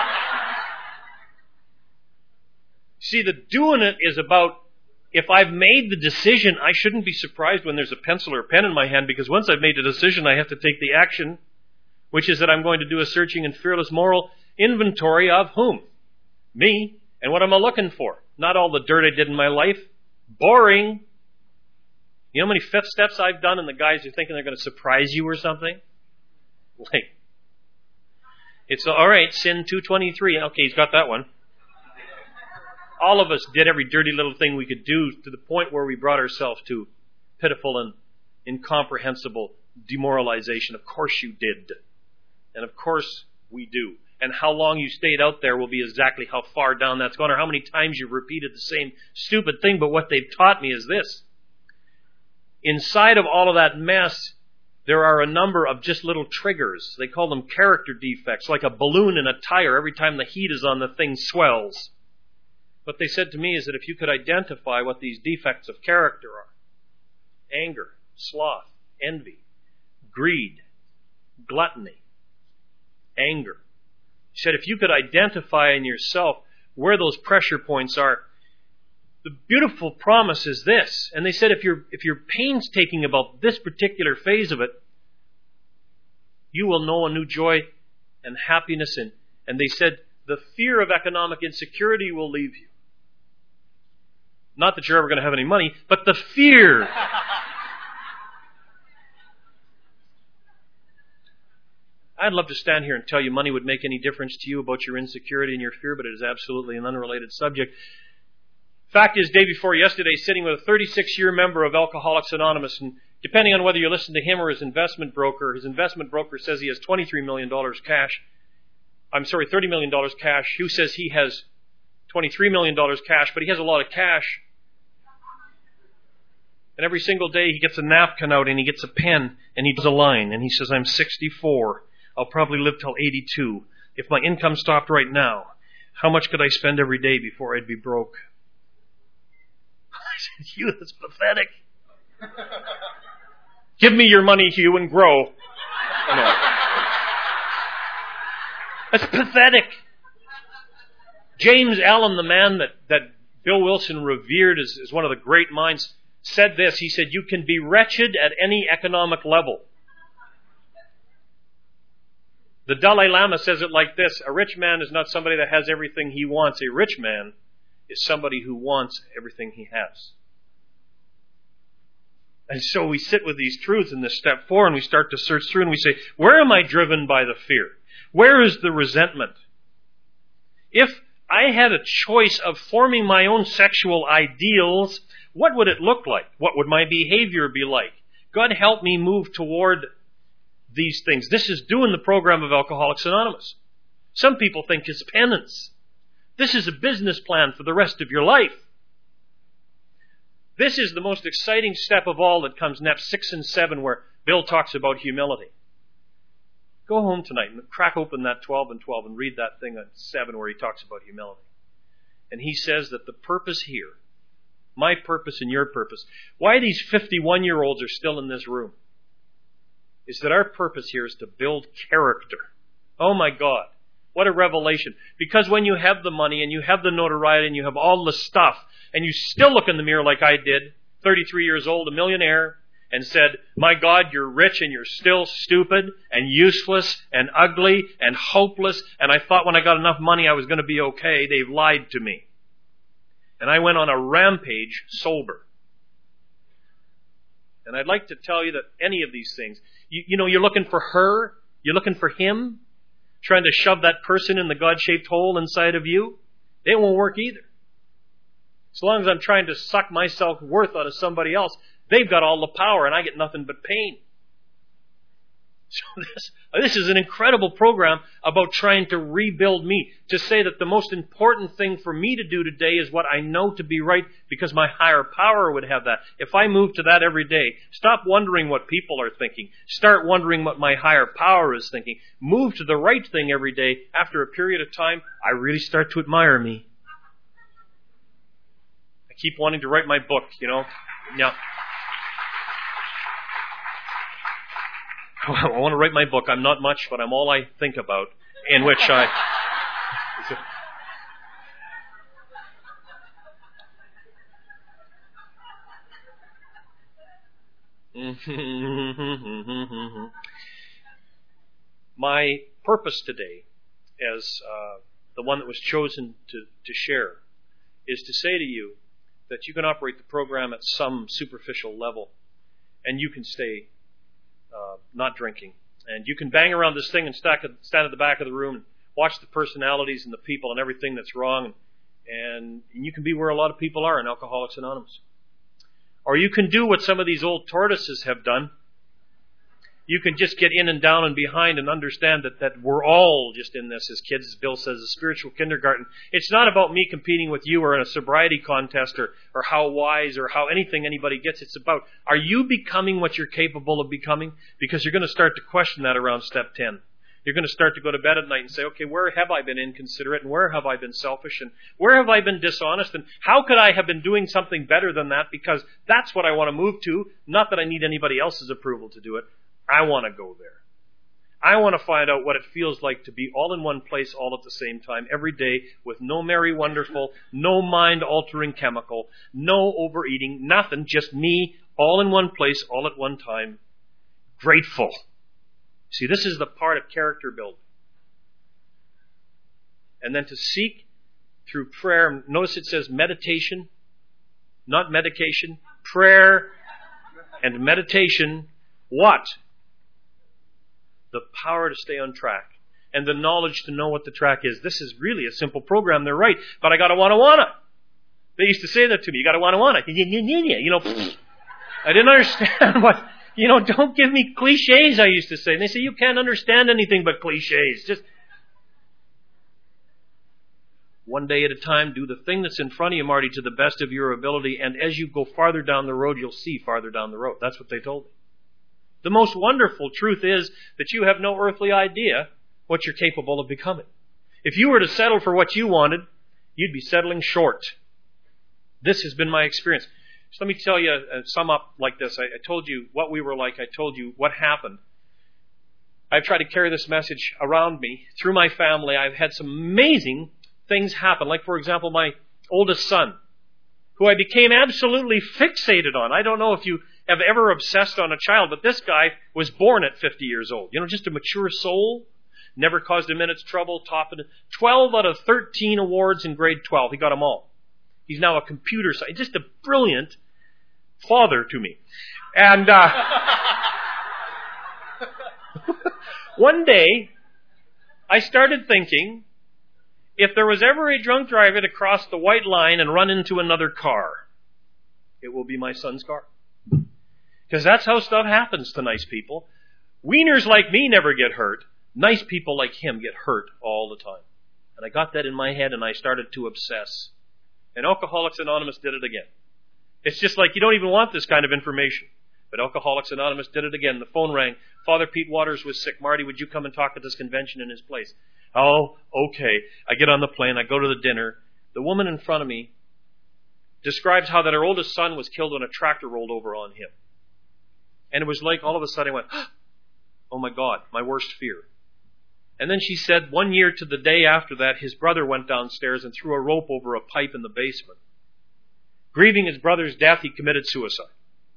See, the doing it is about, if I've made the decision, I shouldn't be surprised when there's a pencil or a pen in my hand, because once I've made the decision, I have to take the action, which is that I'm going to do a searching and fearless moral inventory of whom? Me. And what am I looking for? Not all the dirt I did in my life. Boring. You know how many fifth steps I've done, and the guys are thinking they're going to surprise you or something? Like, it's all right, sin two twenty-three. Okay, he's got that one. All of us did every dirty little thing we could do to the point where we brought ourselves to pitiful and incomprehensible demoralization. Of course you did. And of course we do. And how long you stayed out there will be exactly how far down that's gone, or how many times you've repeated the same stupid thing. But what they've taught me is this. Inside of all of that mess, there are a number of just little triggers. They call them character defects, like a balloon in a tire. Every time the heat is on, the thing swells. What they said to me is that if you could identify what these defects of character are, anger, sloth, envy, greed, gluttony, anger. He said if you could identify in yourself where those pressure points are, the beautiful promise is this. And they said if you're if you're painstaking about this particular phase of it, you will know a new joy and happiness. And, and they said the fear of economic insecurity will leave you. Not that you're ever going to have any money, but the fear. I'd love to stand here and tell you money would make any difference to you about your insecurity and your fear, but it is absolutely an unrelated subject. Fact is, day before yesterday, sitting with a thirty-six-year member of Alcoholics Anonymous, and depending on whether you listen to him or his investment broker, his investment broker says he has twenty-three million dollars cash. I'm sorry, thirty million dollars cash. Hugh says he has twenty-three million dollars cash, but he has a lot of cash. And every single day he gets a napkin out and he gets a pen and he does a line and he says, I'm sixty-four. I'll probably live till eighty-two. If my income stopped right now, how much could I spend every day before I'd be broke? I said, Hugh, that's pathetic. Give me your money, Hugh, and grow. No. That's pathetic. James Allen, the man that, that Bill Wilson revered as, as one of the great minds, said this. He said, you can be wretched at any economic level. The Dalai Lama says it like this: a rich man is not somebody that has everything he wants. A rich man is somebody who wants everything he has. And so we sit with these truths in this step four, and we start to search through, and we say, where am I driven by the fear? Where is the resentment? If I had a choice of forming my own sexual ideals, what would it look like? What would my behavior be like? God help me move toward these things. This is doing the program of Alcoholics Anonymous. Some people think it's penance. This is a business plan for the rest of your life. This is the most exciting step of all that comes next, six and seven, where Bill talks about humility. Go home tonight and crack open that twelve and twelve and read that thing on seven where he talks about humility. And he says that the purpose here, my purpose and your purpose, why these fifty-one-year-olds are still in this room, is that our purpose here is to build character. Oh my God, what a revelation. Because when you have the money and you have the notoriety and you have all the stuff, and you still look in the mirror like I did, thirty-three years old, a millionaire, and said, my God, you're rich and you're still stupid and useless and ugly and hopeless, and I thought when I got enough money I was going to be okay. They've lied to me. And I went on a rampage sober. And I'd like to tell you that any of these things, you, you know, you're looking for her, you're looking for him, trying to shove that person in the God-shaped hole inside of you, it won't work either. As long as I'm trying to suck my self-worth out of somebody else, they've got all the power and I get nothing but pain. So this, this is an incredible program about trying to rebuild me. To say that the most important thing for me to do today is what I know to be right because my higher power would have that. If I move to that every day, stop wondering what people are thinking. Start wondering what my higher power is thinking. Move to the right thing every day. After a period of time, I really start to admire me. I keep wanting to write my book, you know. Now, I want to write my book. I'm not much, but I'm all I think about, in which I... My purpose today, as uh, the one that was chosen to, to share, is to say to you that you can operate the program at some superficial level, and you can stay Uh, not drinking. And you can bang around this thing and stack, stand at the back of the room and watch the personalities and the people and everything that's wrong. And, and you can be where a lot of people are in Alcoholics Anonymous. Or you can do what some of these old tortoises have done. You can just get in and down and behind and understand that, that we're all just in this as kids, as Bill says, a spiritual kindergarten. It's not about me competing with you or in a sobriety contest or, or how wise or how anything anybody gets. It's about, are you becoming what you're capable of becoming? Because you're going to start to question that around step ten. You're going to start to go to bed at night and say, okay, where have I been inconsiderate and where have I been selfish and where have I been dishonest and how could I have been doing something better than that? Because that's what I want to move to. Not that I need anybody else's approval to do it. I want to go there. I want to find out what it feels like to be all in one place all at the same time every day with no merry wonderful, no mind-altering chemical, no overeating, nothing, just me all in one place all at one time, grateful. See, this is the part of character building. And then to seek through prayer, notice it says meditation, not medication, prayer and meditation, what? The power to stay on track and the knowledge to know what the track is. This is really a simple program. They're right. But I got to wanna wanna. They used to say that to me. You got to wanna wanna. You know, I didn't understand what, you know, don't give me cliches, I used to say. And they say, you can't understand anything but cliches. Just one day at a time, do the thing that's in front of you, Marty, to the best of your ability. And as you go farther down the road, you'll see farther down the road. That's what they told me. The most wonderful truth is that you have no earthly idea what you're capable of becoming. If you were to settle for what you wanted, you'd be settling short. This has been my experience. So let me tell you, uh, sum up like this. I, I told you what we were like. I told you what happened. I've tried to carry this message around me through my family. I've had some amazing things happen. Like, for example, my oldest son, who I became absolutely fixated on. I don't know if you have ever obsessed on a child, but this guy was born at fifty years old. You know, just a mature soul. never caused a minute's trouble, top of twelve out of thirteen awards in grade twelve. He got them all. He's now a computer scientist, just a brilliant father to me. And uh, one day, I started thinking, if there was ever a drunk driver to cross the white line and run into another car, it will be my son's car. Because that's how stuff happens to nice people. Wieners like me never get hurt. Nice people like him get hurt all the time. And I got that in my head and I started to obsess. And Alcoholics Anonymous did it again. It's just like you don't even want this kind of information. But Alcoholics Anonymous did it again. The phone rang. Father Pete Waters was sick. Marty, would you come and talk at this convention in his place? Oh, okay. I get on the plane. I go to the dinner. The woman in front of me describes how that her oldest son was killed when a tractor rolled over on him. And it was like all of a sudden I went, oh my God, my worst fear. And then she said one year to the day after that, his brother went downstairs and threw a rope over a pipe in the basement. Grieving his brother's death, he committed suicide.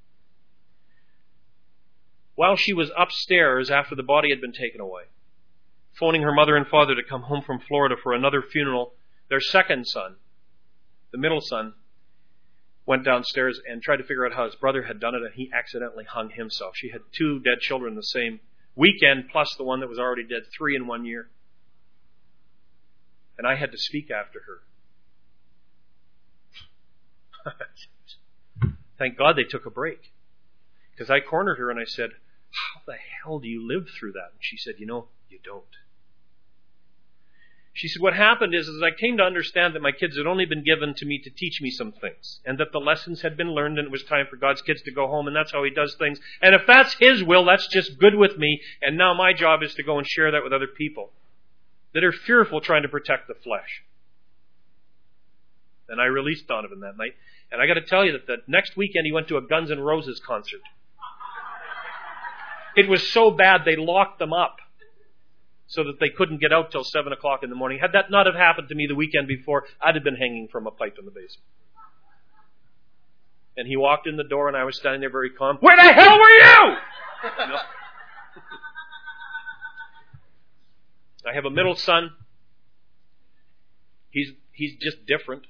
While she was upstairs after the body had been taken away, phoning her mother and father to come home from Florida for another funeral, their second son, the middle son, went downstairs and tried to figure out how his brother had done it, and he accidentally hung himself. She had two dead children the same weekend, plus the one that was already dead, three in one year. And I had to speak after her. Thank God they took a break. Because I cornered her and I said, how the hell do you live through that? And she said, you know, you don't. She said, what happened is, is I came to understand that my kids had only been given to me to teach me some things, and that the lessons had been learned and it was time for God's kids to go home, and that's how He does things. And if that's His will, that's just good with me, and now my job is to go and share that with other people that are fearful trying to protect the flesh. And I released Donovan that night, and I got to tell you that the next weekend he went to a Guns N' Roses concert. It was so bad they locked them up so that they couldn't get out till seven o'clock in the morning. Had that not have happened to me the weekend before, I'd have been hanging from a pipe in the basement. And he walked in the door and I was standing there very calm. Where the hell were you? You know? I have a middle son. He's he's just different.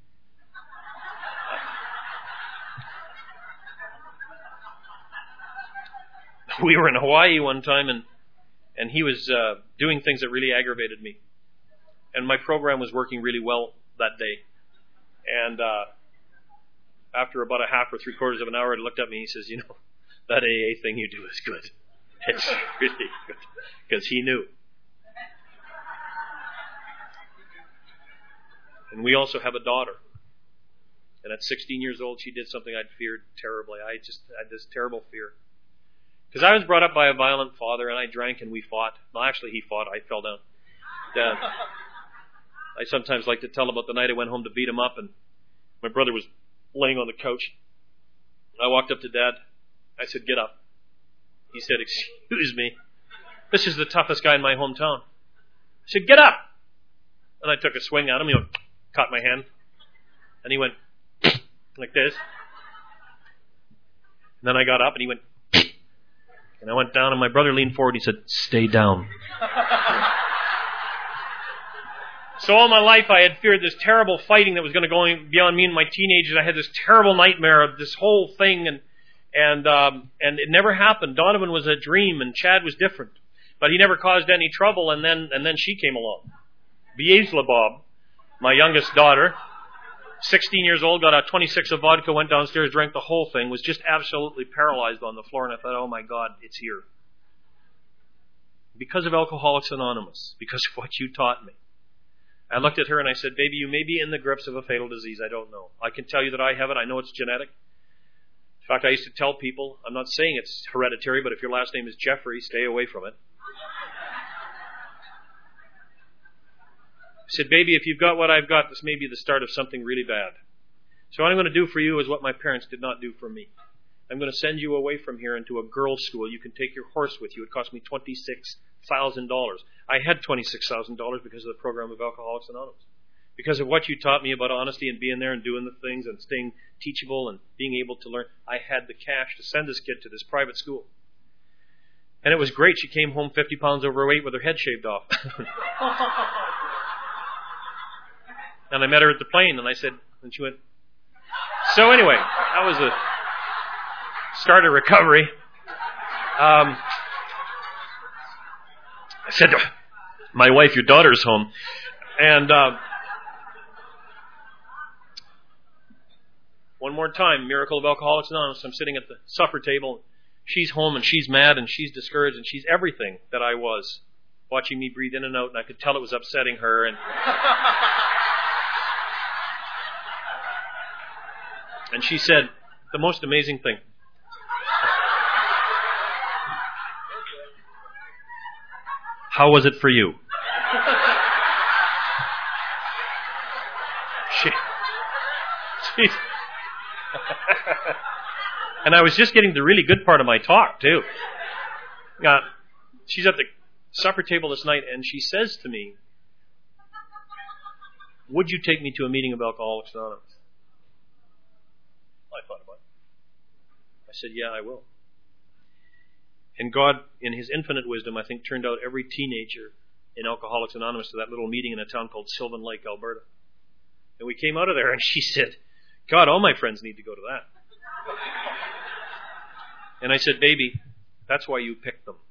We were in Hawaii one time and And he was uh, doing things that really aggravated me. And my program was working really well that day. And uh, after about a half or three quarters of an hour, he looked at me and he says, you know, that A A thing you do is good. It's really good. Because he knew. And we also have a daughter. And at sixteen years old, she did something I'd feared terribly. I just had this terrible fear. Because I was brought up by a violent father, and I drank and we fought. Well, actually, he fought. I fell down. Uh, I sometimes like to tell about the night I went home to beat him up, and my brother was laying on the couch. I walked up to Dad. I said, get up. He said, excuse me. This is the toughest guy in my hometown. I said, get up. And I took a swing at him. He went, caught my hand. And he went like this. And then I got up, and he went, and I went down, and my brother leaned forward and he said, stay down. So all my life I had feared this terrible fighting that was going to go beyond me and my teenagers. I had this terrible nightmare of this whole thing, and and um, and it never happened. Donovan was a dream, and Chad was different. But he never caused any trouble, and then and then she came along. Beelzebub, my youngest daughter, sixteen years old, got out twenty-six of vodka, went downstairs, drank the whole thing, was just absolutely paralyzed on the floor, and I thought, oh my God, it's here. Because of Alcoholics Anonymous, because of what you taught me. I looked at her and I said, baby, you may be in the grips of a fatal disease, I don't know. I can tell you that I have it, I know it's genetic. In fact, I used to tell people, I'm not saying it's hereditary, but if your last name is Jeffrey, stay away from it. I said, baby, if you've got what I've got, this may be the start of something really bad. So what I'm going to do for you is what my parents did not do for me. I'm going to send you away from here into a girls' school. You can take your horse with you. It cost me twenty-six thousand dollars. I had twenty-six thousand dollars because of the program of Alcoholics Anonymous. Because of what you taught me about honesty and being there and doing the things and staying teachable and being able to learn, I had the cash to send this kid to this private school. And it was great. She came home fifty pounds overweight with her head shaved off. And I met her at the plane, and I said, and she went, so anyway, that was the start of recovery. Um, I said to my wife, your daughter's home. And uh, one more time, Miracle of Alcoholics Anonymous. I'm sitting at the supper table. She's home, and she's mad, and she's discouraged, and she's everything that I was, watching me breathe in and out, and I could tell it was upsetting her. And And she said the most amazing thing. How was it for you? She, she's, and I was just getting the really good part of my talk, too. Uh, she's at the supper table this night, and she says to me, would you take me to a meeting of Alcoholics Anonymous? I thought about it. I said, yeah, I will. And God, in His infinite wisdom, I think, turned out every teenager in Alcoholics Anonymous to that little meeting in a town called Sylvan Lake, Alberta. And we came out of there, and she said, God, all my friends need to go to that. And I said, baby, that's why you picked them.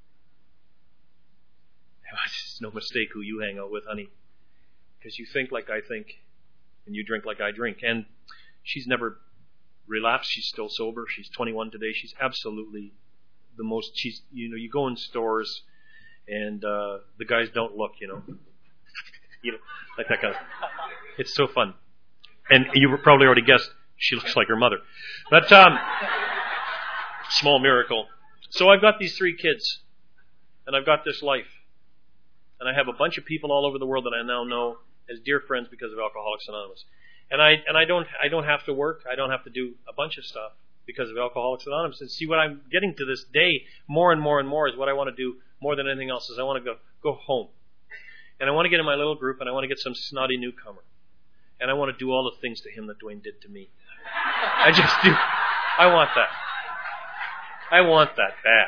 It's no mistake who you hang out with, honey. Because you think like I think, and you drink like I drink. And she's never relapsed. She's still sober. She's twenty-one today. She's absolutely the most, she's, you know, you go in stores and uh, the guys don't look, you know. You know, like that kind of, it's so fun. And you probably already guessed, she looks like her mother. But, um, small miracle. So I've got these three kids, and I've got this life. And I have a bunch of people all over the world that I now know as dear friends because of Alcoholics Anonymous. And I and I don't I don't have to work. I don't have to do a bunch of stuff because of Alcoholics Anonymous. And see, what I'm getting to this day more and more and more is what I want to do more than anything else is I want to go go home. And I want to get in my little group, and I want to get some snotty newcomer. And I want to do all the things to him that Dwayne did to me. I just do. I want that. I want that bad.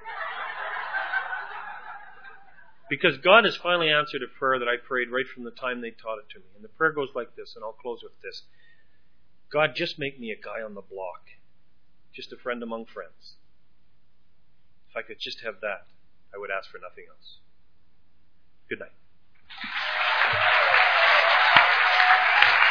Because God has finally answered a prayer that I prayed right from the time they taught it to me. And the prayer goes like this, and I'll close with this. God, just make me a guy on the block. Just a friend among friends. If I could just have that, I would ask for nothing else. Good night.